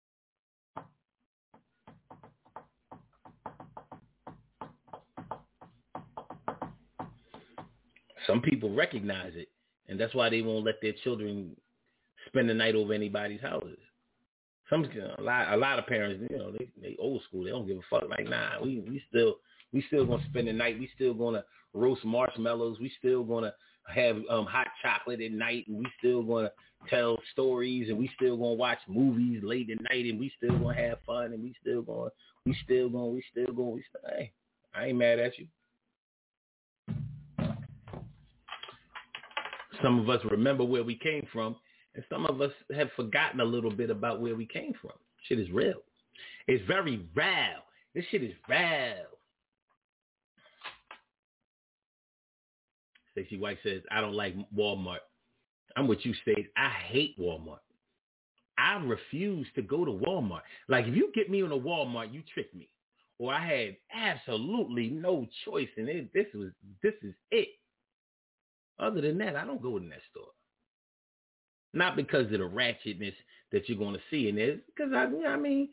Some people recognize it, and that's why they won't let their children spend the night over anybody's houses. Some a lot, a lot of parents, you know, they they old school. They don't give a fuck. Like, nah, we we still we still gonna spend the night. We still gonna roast marshmallows. We still gonna have um, hot chocolate at night, and we still gonna tell stories, and we still gonna watch movies late at night, and we still gonna have fun, and we still gonna we still gonna we still gonna we still. Hey, I ain't mad at you. Some of us remember where we came from, and some of us have forgotten a little bit about where we came from. Shit is real. It's very real. This shit is real. Stacey White says, I don't like Walmart. I'm with you, Stacey. I hate Walmart. I refuse to go to Walmart. Like, if you get me on a Walmart, you tricked me. Or I had absolutely no choice, and it, this was this is it. Other than that, I don't go in that store. Not because of the ratchetness that you're going to see in there, because I, I mean,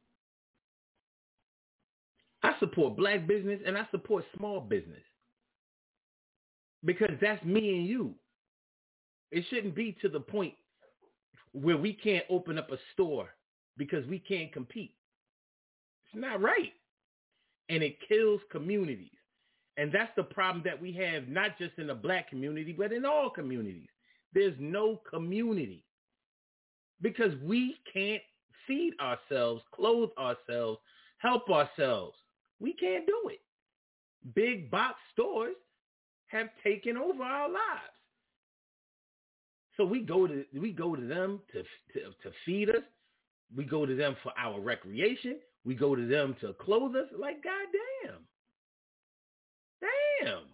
I support black business and I support small business. Because that's me and you. It shouldn't be to the point where we can't open up a store because we can't compete. It's not right. And it kills communities. And that's the problem that we have, not just in the black community, but in all communities. There's no community because we can't feed ourselves, clothe ourselves, help ourselves. We can't do it. Big box stores have taken over our lives. So we go to we go to them to, to, to feed us. We go to them for our recreation. We go to them to clothe us. Like, goddamn. Damn.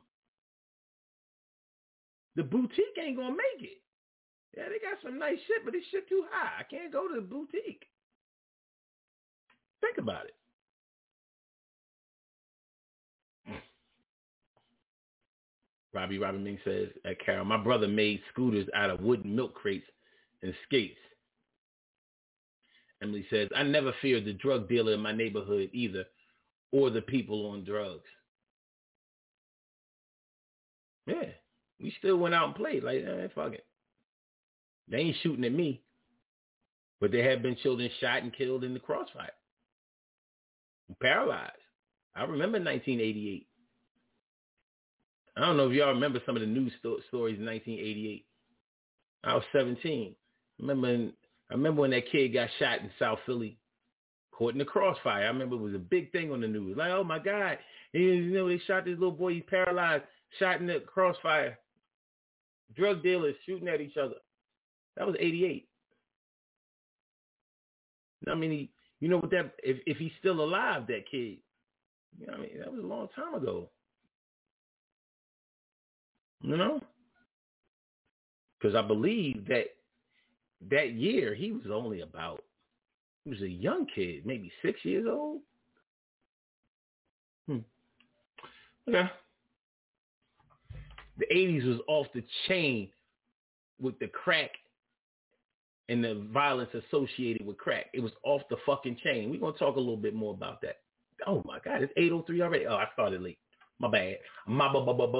The boutique ain't going to make it. Yeah, they got some nice shit, but this shit too high. I can't go to the boutique. Think about it. Robbie Robin Ming says, at Carol, my brother made scooters out of wooden milk crates and skates. Emily says, I never feared the drug dealer in my neighborhood either, or the people on drugs. Yeah, we still went out and played. Like, eh, fuck it. They ain't shooting at me. But there have been children shot and killed in the crossfire. Paralyzed. I remember nineteen eighty-eight. I don't know if y'all remember some of the news sto- stories in nineteen eighty-eight. I was seventeen. I remember, in, I remember when that kid got shot in South Philly, caught in the crossfire. I remember it was a big thing on the news. Like, oh my God, you know, they shot this little boy, he's paralyzed. Shot in the crossfire. Drug dealers shooting at each other. That was eighty-eight. I mean, he, you know what that, if, if he's still alive, that kid, you know what I mean, that was a long time ago. You know? Because I believe that that year he was only about, he was a young kid, maybe six years old. Hmm. Okay. The eighties was off the chain with the crack and the violence associated with crack. It was off the fucking chain. We're going to talk a little bit more about that. Oh, my God. It's eight oh three already. Oh, I started late. My bad. My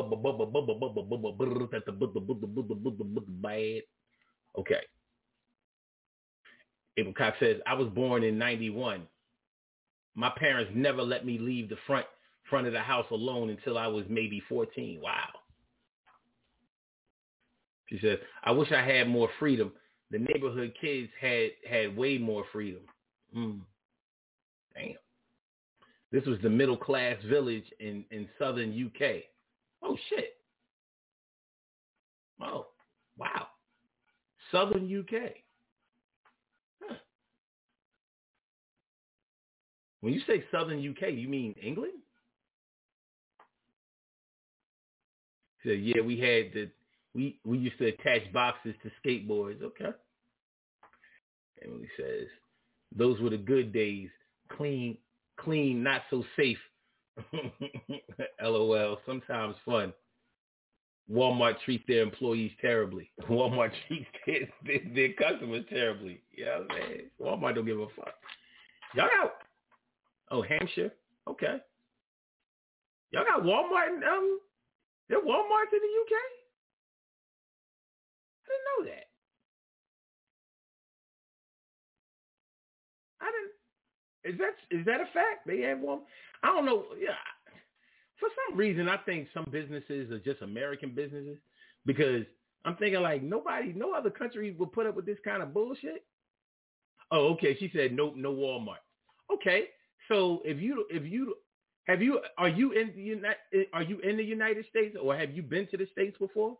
bad. Okay. Abel Cox says, I was born in ninety-one. My parents never let me leave the front front of the house alone until I was maybe fourteen. Wow. She says, I wish I had more freedom. The neighborhood kids had, had way more freedom. Mm. Damn. This was the middle class village in, in southern U K. Oh, shit. Oh, wow. Southern U K. Huh. When you say southern U K, you mean England? She said, yeah, we had the, we, we used to attach boxes to skateboards. Okay. And he says, those were the good days. Clean, clean, not so safe. LOL. Sometimes fun. Walmart treats their employees terribly. Walmart treats their, their, their customers terribly. You know what I'm saying? Walmart don't give a fuck. Y'all got, oh, Hampshire? Okay. Y'all got Walmart in, um, there are Walmarts in the U K? I didn't know that. I didn't, is that, is that a fact? They have one? I don't know. Yeah. For some reason, I think some businesses are just American businesses because I'm thinking like nobody, no other country will put up with this kind of bullshit. Oh, okay. She said no, no Walmart. Okay. So if you, if you, have you, are you in the United, are you in the United States or have you been to the States before?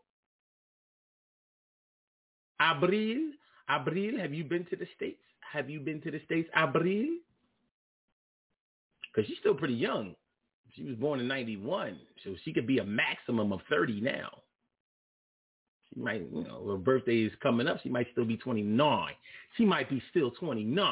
Abril, Abril, have you been to the States? Have you been to the States, Abril? Because she's still pretty young. She was born in ninety-one, so she could be a maximum of thirty now. She might, you know, her birthday is coming up. She might still be twenty-nine. She might be still twenty-nine.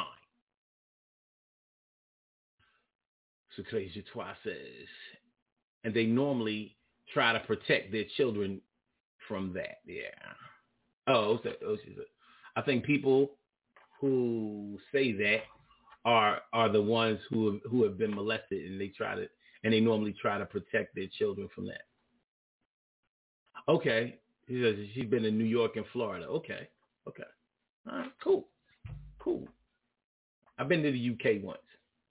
So Crazy Twa says, and they normally try to protect their children from that. Yeah. Oh, so, oh she's a, I think people who say that are are the ones who have, who have been molested, and they try to. And they normally try to protect their children from that. Okay. She says she's been in New York and Florida. Okay. Okay. All right. Cool. Cool. I've been to the U K once.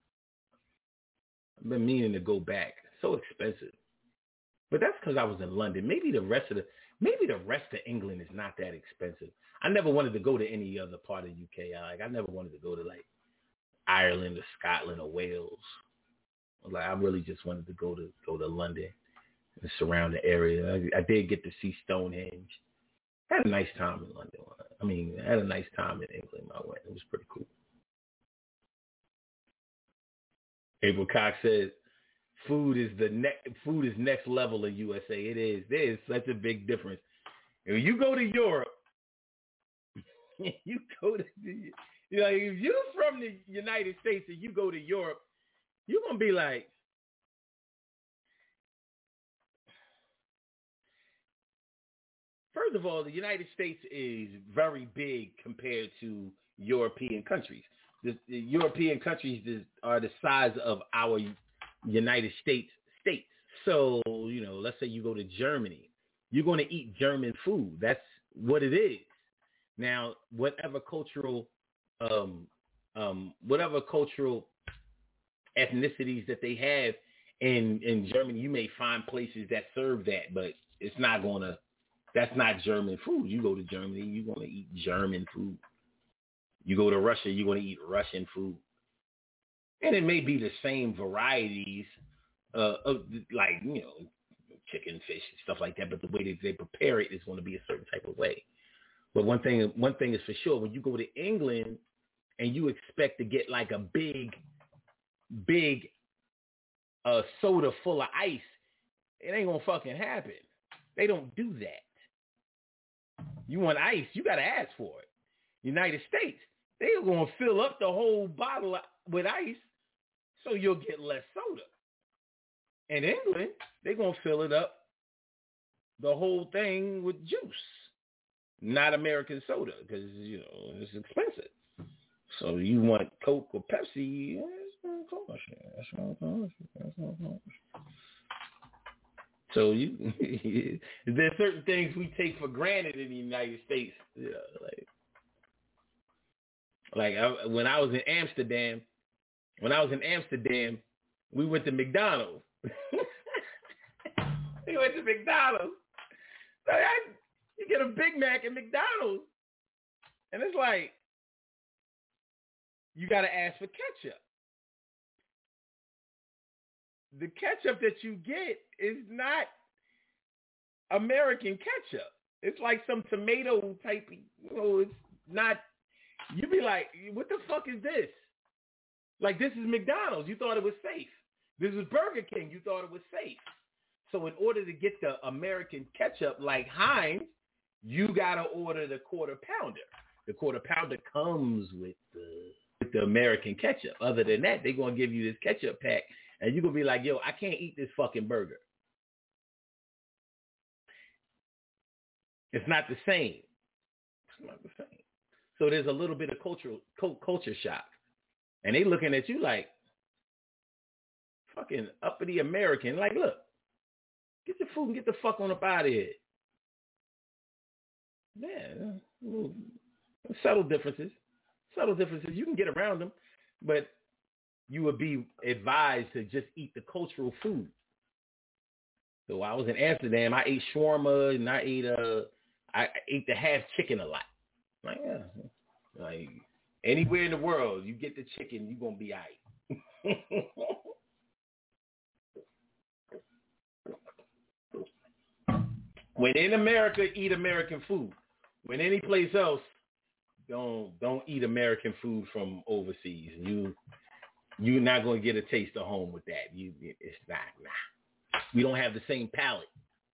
I've been meaning to go back. So expensive. But that's because I was in London. Maybe the rest of the maybe the rest of England is not that expensive. I never wanted to go to any other part of the U K. Like I never wanted to go to like Ireland or Scotland or Wales. Like I really just wanted to go to go to London and surrounding area. I, I did get to see Stonehenge. I had a nice time in London. I mean, I had a nice time in England. I went. It was pretty cool. April Cox says, "Food is the next. Food is next level in U S A. It is. There is such a big difference. If you go to Europe, you go to, you know, if you're from the United States and you go to Europe." You're going to be like, first of all, the United States is very big compared to European countries. The, the European countries are the size of our United States states. So, you know, let's say you go to Germany. You're going to eat German food. That's what it is. Now, whatever cultural, um, um, whatever cultural ethnicities that they have in in Germany, you may find places that serve that, but it's not gonna. That's not German food. You go to Germany, you're gonna eat German food. You go to Russia, you're gonna eat Russian food, and it may be the same varieties uh, of like you know chicken, fish, stuff like that, but the way that they prepare it is going to be a certain type of way. But one thing, one thing is for sure: when you go to England and you expect to get like a big big uh, soda full of ice, it ain't gonna fucking happen. They don't do that. You want ice, you gotta ask for it. United States, they're gonna fill up the whole bottle with ice so you'll get less soda. In England, they're gonna fill it up, the whole thing with juice, not American soda, because you know it's expensive. So you want Coke or Pepsi? That's not cost. That's not cost. That's not cost. So you, there's certain things we take for granted in the United States. You know, like, like I, when I was in Amsterdam, when I was in Amsterdam, we went to McDonald's. we went to McDonald's. So I, you get a Big Mac at McDonald's, and it's like you got to ask for ketchup. The ketchup that you get is not American ketchup. It's like some tomato type, you know, it's not, you be like, what the fuck is this? Like, this is McDonald's. You thought it was safe. This is Burger King. You thought it was safe. So in order to get the American ketchup like Heinz, you got to order the quarter pounder. The quarter pounder comes with the, with the American ketchup. Other than that, they're going to give you this ketchup pack. And you're going to be like, yo, I can't eat this fucking burger. It's not the same. It's not the same. So there's a little bit of cultural culture shock. And they looking at you like, fucking uppity American. Like, look, get your food and get the fuck on up out of here. Man, subtle differences. Subtle differences. You can get around them, but you would be advised to just eat the cultural food. So I was in Amsterdam. I ate shawarma and I ate uh, I ate the half chicken a lot. Like, yeah, like anywhere in the world, you get the chicken, you're gonna be all right. When in America, eat American food. When any place else, don't don't eat American food from overseas. You you're not gonna get a taste of home with that. You it's not nah. We don't have the same palate.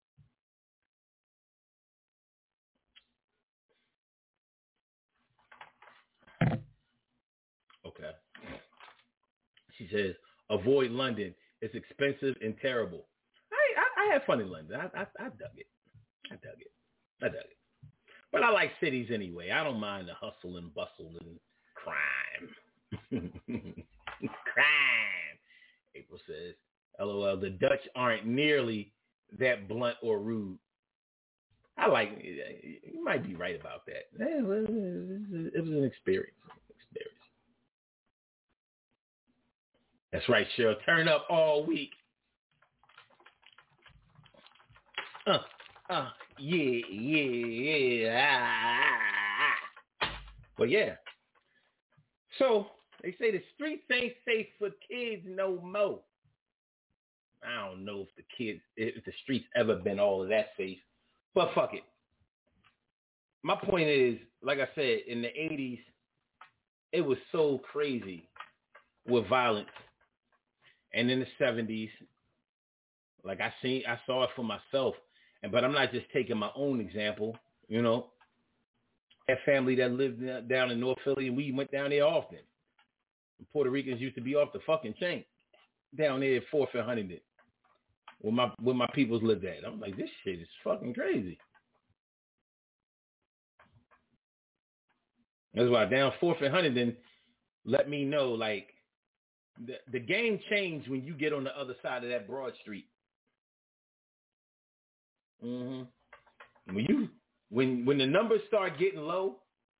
Okay. She says, avoid London. It's expensive and terrible. I I, I had fun in London. I, I I dug it. I dug it. I dug it. But I like cities anyway. I don't mind the hustle and bustle and crime. Crime. April says, L O L, the Dutch aren't nearly that blunt or rude. I like it. You might be right about that. It was an experience. experience. That's right, Cheryl. Turn up all week. Uh, uh, yeah, yeah, yeah. Ah, ah, ah. But yeah. So they say the streets ain't safe for kids no more. I don't know if the kids, if the streets ever been all of that safe, but fuck it. My point is, like I said, in the eighties, it was so crazy with violence. And in the seventies, like I seen, I saw it for myself. And but I'm not just taking my own example, you know. That family that lived down in North Philly, and we went down there often. Puerto Ricans used to be off the fucking chain down there at Fourth and Huntington, where my where my peoples lived at. I'm like, this shit is fucking crazy. That's why down Fourth and Huntington let me know, like, the, the game changed when you get on the other side of that Broad Street. Mm-hmm. When you when when the numbers start getting low,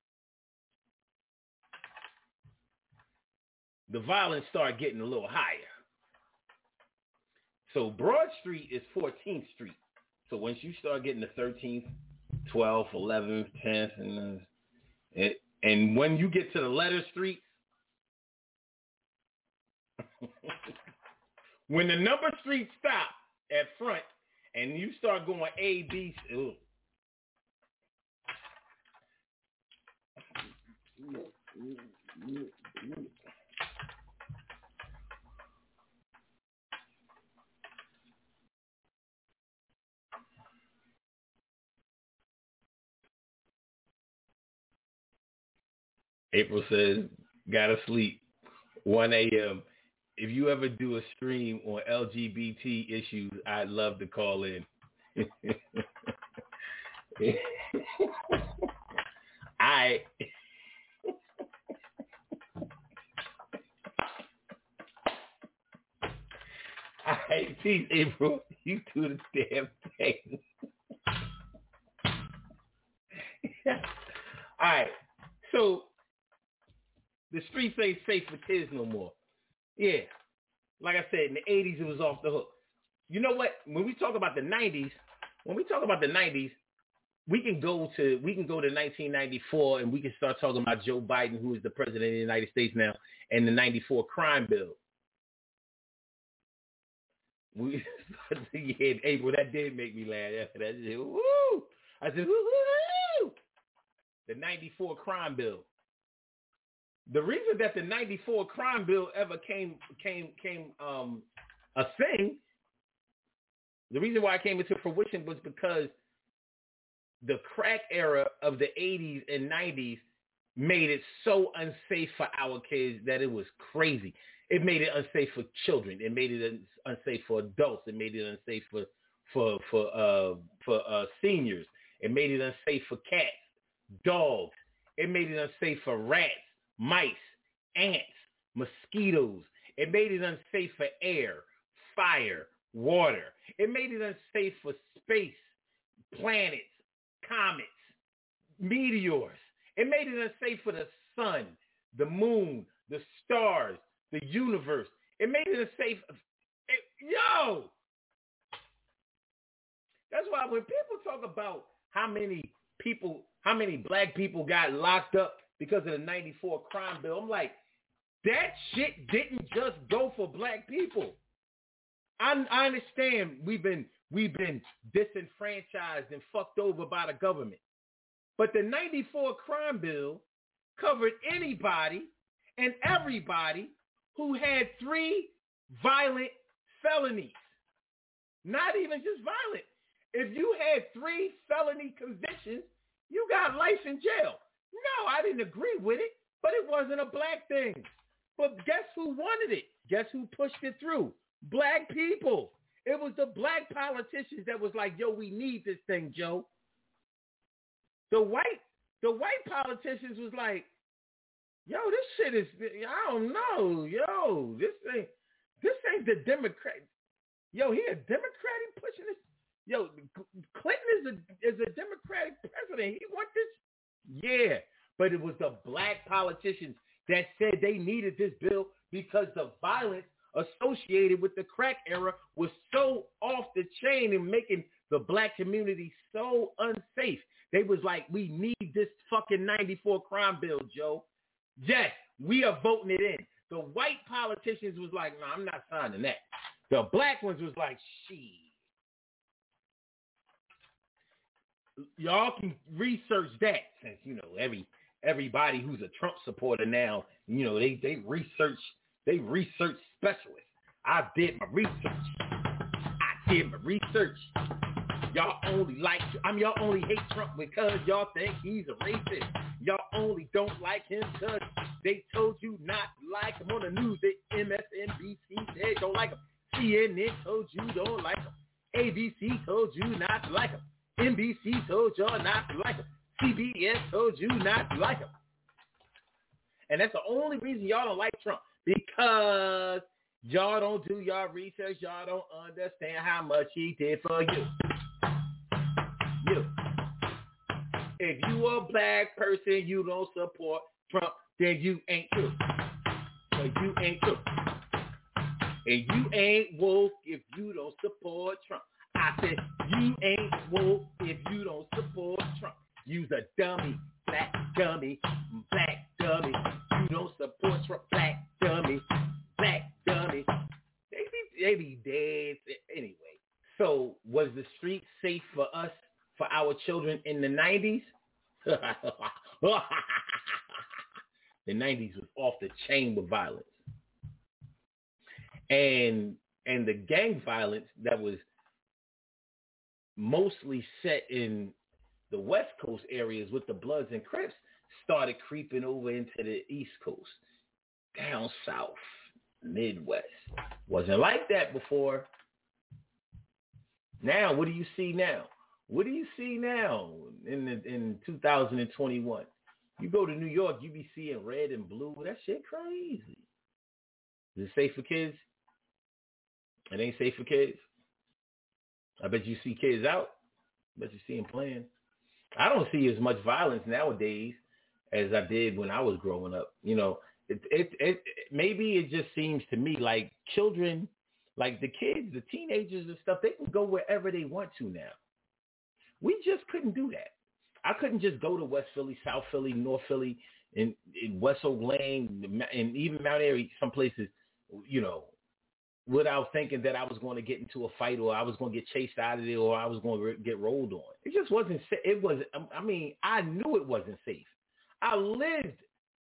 the violence start getting a little higher. So Broad Street is fourteenth Street. So once you start getting the thirteenth, twelfth, eleventh, tenth, and uh, it, and when you get to the letter streets, when the number streets stop at front and you start going A, B, C, April says, gotta sleep. one a.m. If you ever do a stream on L G B T issues, I'd love to call in. I I Jeez, April, you do the damn thing. All right. So the streets ain't safe for kids no more. Yeah. Like I said, in the eighties, it was off the hook. You know what? When we talk about the nineties, when we talk about the nineties, we can go to we can go to nineteen ninety-four and we can start talking about Joe Biden, who is the president of the United States now, and the ninety-four crime bill. We, yeah, April, that did make me laugh. That said, woo! I said, woo, woo, woo! The ninety-four crime bill. The reason that the ninety-four crime bill ever came came came um, a thing, the reason why it came into fruition was because the crack era of the eighties and nineties made it so unsafe for our kids that it was crazy. It made it unsafe for children. It made it unsafe for adults. It made it unsafe for for for uh, for uh, seniors. It made it unsafe for cats, dogs. It made it unsafe for rats, mice, ants, mosquitoes. It made it unsafe for air, fire, water. It made it unsafe for space, planets, comets, meteors. It made it unsafe for the sun, the moon, the stars, the universe. It made it unsafe. It, yo! That's why when people talk about how many people, how many black people got locked up because of the ninety-four crime bill, I'm like, that shit didn't just go for black people. I, I understand we've been we've been disenfranchised and fucked over by the government. But the ninety-four crime bill covered anybody and everybody who had three violent felonies. Not even just violent. If you had three felony convictions, you got life in jail. No, I didn't agree with it, but it wasn't a black thing. But guess who wanted it? Guess who pushed it through? Black people. It was the black politicians that was like, yo, we need this thing, Joe. The white, the white politicians was like, yo, this shit is, I don't know, yo, this ain't, this ain't the Democrat. Yo, he a Democrat, he pushing this. Yo, Clinton is a is a Democratic president. He want this? Yeah, but it was the black politicians that said they needed this bill because the violence associated with the crack era was so off the chain and making the black community so unsafe. They was like, we need this fucking ninety-four crime bill, Joe. Yes, we are voting it in. The white politicians was like, no, I'm not signing that. The black ones was like, shit. Y'all can research that since, you know, every everybody who's a Trump supporter now, you know, they, they research, they research specialists. I did my research. I did my research. Y'all only like, I mean, y'all only hate Trump because y'all think he's a racist. Y'all only don't like him because they told you not to like him on the news. The M S N B C said don't like him. C N N told you don't like him. A B C told you not to like him. N B C told y'all not to like him. C B S told you not to like him. And that's the only reason y'all don't like Trump. Because y'all don't do y'all research. Y'all don't understand how much he did for you. You. If you a black person, you don't support Trump, then you ain't true. So you ain't true. And you ain't woke if you don't support Trump. I said, you ain't woke if you don't support Trump. You's a dummy, black dummy, black dummy. You don't support Trump, black dummy, black dummy. They be, they be dead anyway. So was the street safe for us, for our children in the nineties? The nineties was off the chain with violence. And and the gang violence that was mostly set in the West Coast areas with the Bloods and Crips started creeping over into the East Coast, down south, Midwest. Wasn't like that before. Now, what do you see now? What do you see now in the, in two thousand twenty-one? You go to New York, you be seeing red and blue. That shit crazy. Is it safe for kids? It ain't safe for kids. I bet you see kids out. I bet you see them playing. I don't see as much violence nowadays as I did when I was growing up. You know, it, it, it, maybe it just seems to me like children, like the kids, the teenagers and stuff, they can go wherever they want to now. We just couldn't do that. I couldn't just go to West Philly, South Philly, North Philly, and, and West Oak Lane, and even Mount Airy, some places, you know, without thinking that I was going to get into a fight or I was going to get chased out of there or I was going to get rolled on. It just wasn't, it was, I mean, I knew it wasn't safe. I lived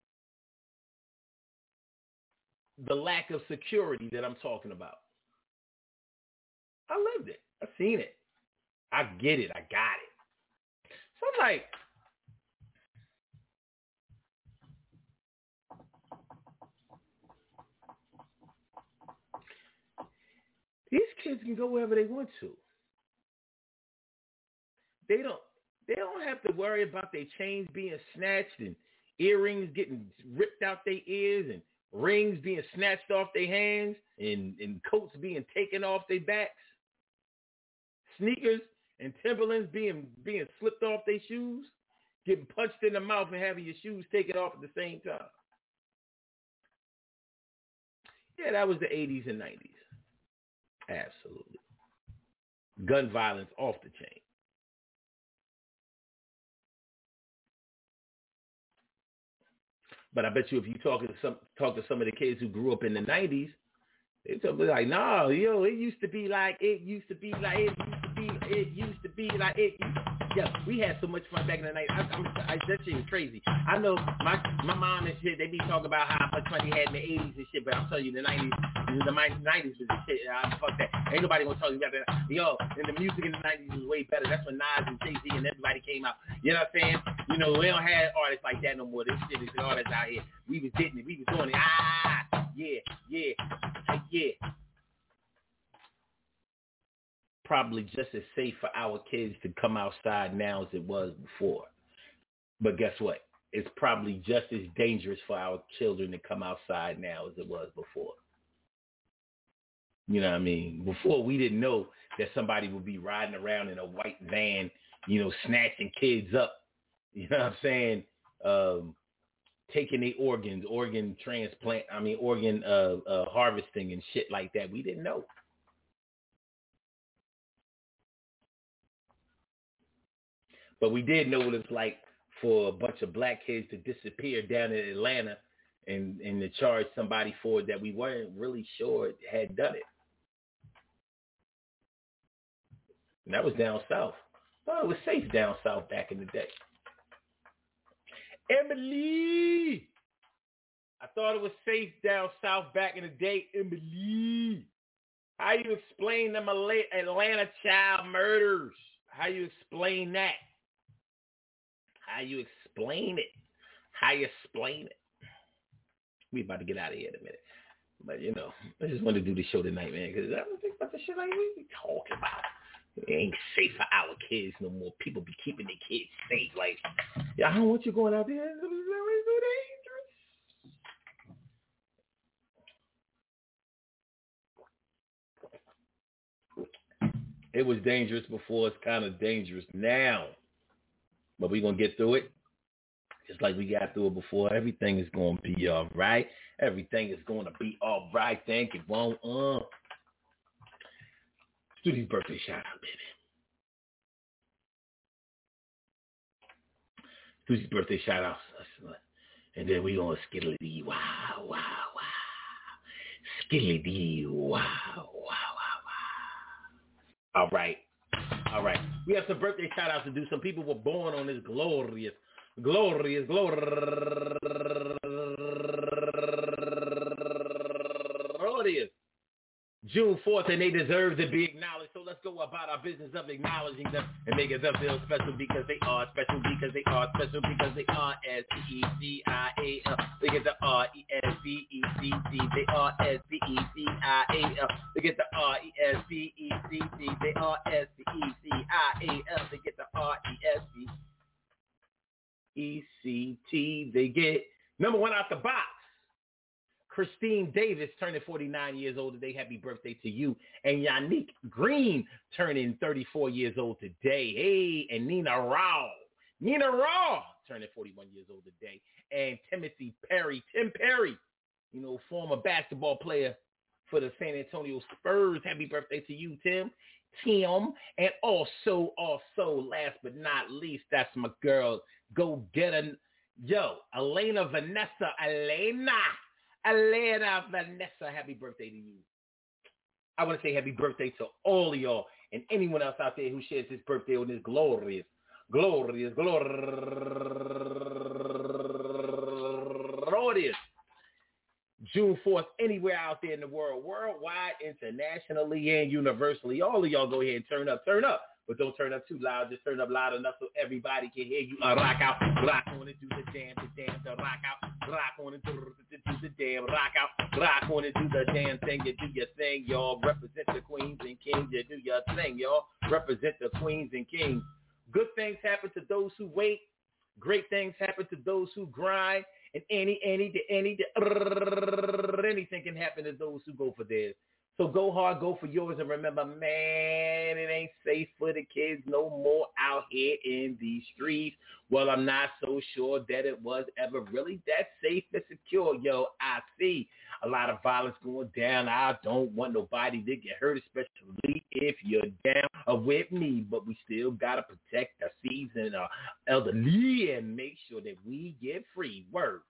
the lack of security that I'm talking about. I lived it. I seen it. I get it. I got it. So I'm like, these kids can go wherever they want to. They don't they don't have to worry about their chains being snatched and earrings getting ripped out their ears and rings being snatched off their hands and, and coats being taken off their backs. Sneakers and Timberlands being being slipped off their shoes, getting punched in the mouth and having your shoes taken off at the same time. Yeah, that was the eighties and nineties. Absolutely. Gun violence off the chain. But I bet you if you talk to some talk to some of the kids who grew up in the nineties, they tell me like, no, yo, it used to be like, it used to be like, it used to be, it used to be like, it used to. Yeah, we had so much fun back in the night. I, I'm, I, that shit was crazy. I know my my mom and shit, they be talking about how much fun they had in the eighties and shit, but I'm telling you, the nineties, the nineties was the shit. I, fuck that. Ain't nobody gonna tell you about that. Yo, and the music in the nineties was way better. That's when Nas and Jay-Z and everybody came out. You know what I'm saying? You know, we don't have artists like that no more. This shit is artists out here. We was getting it. We was doing it. Ah, yeah, yeah, yeah. Probably just as safe for our kids to come outside now as it was before. But guess what? It's probably just as dangerous for our children to come outside now as it was before. You know what I mean? Before, we didn't know that somebody would be riding around in a white van, you know, snatching kids up. You know what I'm saying? Um, taking their organs, organ transplant, I mean, organ uh, uh, harvesting and shit like that. We didn't know. But we did know what it's like for a bunch of black kids to disappear down in Atlanta and, and to charge somebody for it that we weren't really sure had done it. And that was down south. Oh, it was safe down south back in the day. Emily! I thought it was safe down south back in the day. Emily! How you explain them Atlanta child murders? How you explain that? How you explain it? How you explain it? We about to get out of here in a minute. But, you know, I just wanted to do the show tonight, man, because I don't think about the shit like we be talking about. It ain't safe for our kids no more. People be keeping their kids safe. Like, yeah, I don't want you going out there. It's so dangerous. It was dangerous before. It's kind of dangerous now. But we're going to get through it. Just like we got through it before. Everything is going to be all right. Everything is going to be all right. Thank you. Won't, uh. Let's do these birthday shout-out, baby. Let's do these birthday shout-outs. And then we going to skiddly-dee. Wow, wow, wow. Skiddly-dee. Wow, wow, wow, wow. All right. All right. We have some birthday shout-outs to do. Some people were born on this glorious, glorious, glorious June fourth, and they deserve to be acknowledged. So let's go about our business of acknowledging them and making them feel special because they are special, because they are special, because they are S P E C I A L. They get the R E S P E C T. They are S P E C I A L. They get the R E S P E C T. They are S P E C I A L. They get the R E S P E C T. They get number one out the box. Christine Davis turning forty-nine years old today. Happy birthday to you. And Yannick Green turning thirty-four years old today. Hey, and Nina Rao. Nina Rao turning forty-one years old today. And Timothy Perry. Tim Perry, you know, former basketball player for the San Antonio Spurs. Happy birthday to you, Tim. Tim. And also, also, last but not least, that's my girl. Go get a, yo, Elena Vanessa. Elena. Elena Vanessa. Happy birthday to you. I want to say happy birthday to all of y'all and anyone else out there who shares his birthday on this glorious, glorious, glorious June fourth, anywhere out there in the world, worldwide, internationally, and universally. All of y'all go ahead and turn up, turn up. But don't turn up too loud. Just turn up loud enough so everybody can hear you. Uh, rock out, rock on and do the damn, the damn, the rock out, rock on and do, do, do the damn, rock out, rock on and do the damn thing. You do your thing, y'all. Represent the queens and kings. You do your thing, y'all. Represent the queens and kings. Good things happen to those who wait. Great things happen to those who grind. And any, any, the, any, the, anything can happen to those who go for theirs. So go hard, go for yours, and remember, man, it ain't safe for the kids no more out here in these streets. Well, I'm not so sure that it was ever really that safe and secure. Yo, I see a lot of violence going down. I don't want nobody to get hurt, especially if you're down with me. But we still got to protect our seeds and our elderly and make sure that we get free. Word.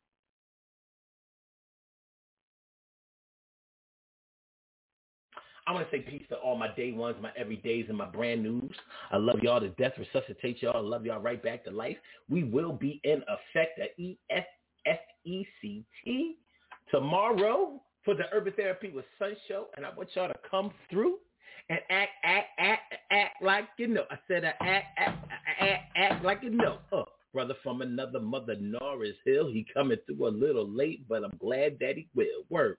I want to say peace to all my day ones, my everydays, and my brand news. I love y'all to death, resuscitate y'all. I love y'all right back to life. We will be in effect at E S F E C T tomorrow for the Urban Therapy with Sun Show, and I want y'all to come through and act, act, act, act like you know. I said act, act, act, act, act like you know. Uh, brother from another mother, Norris Hill. He coming through a little late, but I'm glad that he will. Word.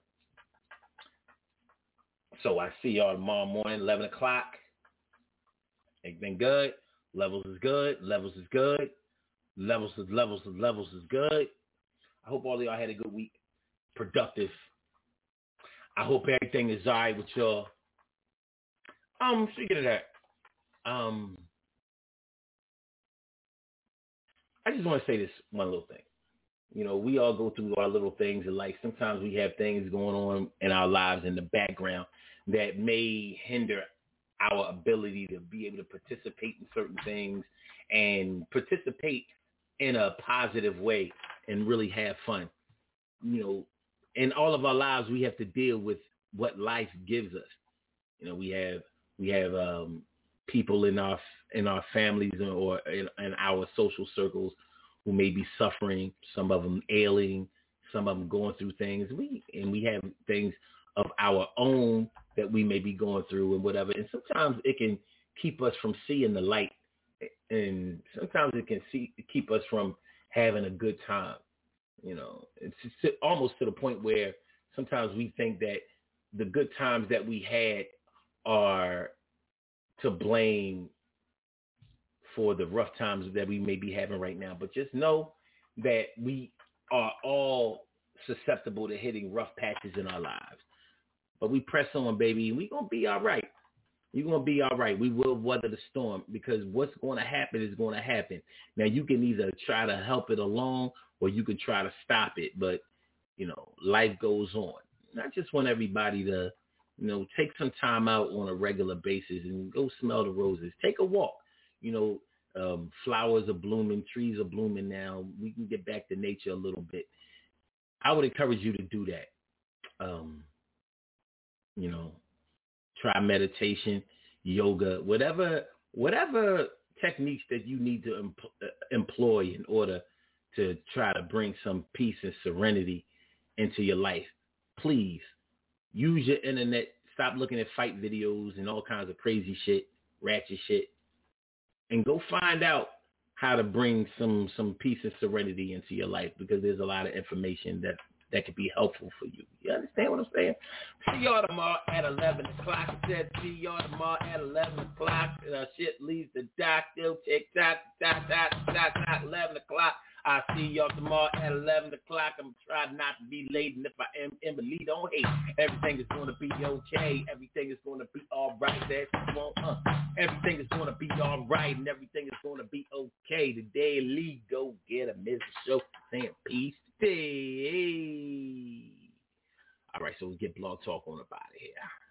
So I see y'all tomorrow morning, eleven o'clock. Everything good. Levels is good. Levels is good. Levels is levels is levels is good. I hope all of y'all had a good week. Productive. I hope everything is all right with y'all. Um, speaking of that, um, I just want to say this one little thing. You know, we all go through our little things in life. Sometimes we have things going on in our lives in the background that may hinder our ability to be able to participate in certain things and participate in a positive way and really have fun. You know, in all of our lives, we have to deal with what life gives us. You know, we have we have um, people in our in our families or in, in our social circles who may be suffering, some of them ailing, some of them going through things. We and we have things of our own that we may be going through and whatever. And sometimes it can keep us from seeing the light, and sometimes it can see, keep us from having a good time. You know, it's just almost to the point where sometimes we think that the good times that we had are to blame for the rough times that we may be having right now. But just know that we are all susceptible to hitting rough patches in our lives. But we press on, baby, and we're going to be all right. You're going to be all right. We will weather the storm because what's going to happen is going to happen. Now, you can either try to help it along or you can try to stop it. But, you know, life goes on. And I just want everybody to, you know, take some time out on a regular basis and go smell the roses. Take a walk. You know, um, flowers are blooming, trees are blooming now. We can get back to nature a little bit. I would encourage you to do that. Um, you know, try meditation, yoga, whatever, whatever techniques that you need to em- employ in order to try to bring some peace and serenity into your life. Please use your internet. Stop looking at fight videos and all kinds of crazy shit, ratchet shit, and go find out how to bring some, some peace and serenity into your life, because there's a lot of information that that could be helpful for you. You understand what I'm saying? See y'all tomorrow at eleven o'clock. I said see y'all tomorrow at eleven o'clock. Uh, shit leaves the dock. Still tick tock, tock, tock, tock, tock, eleven o'clock. I'll see y'all tomorrow at eleven o'clock. I'm trying not to be late, and if I am, Emily, don't hate. Everything is going to be okay. Everything is going to be all right. That's what you want, uh. Everything is going to be all right, and everything is going to be okay. The Daily Go Get a Mister Show saying peace today. All right, so we get Blog Talk on up out of here.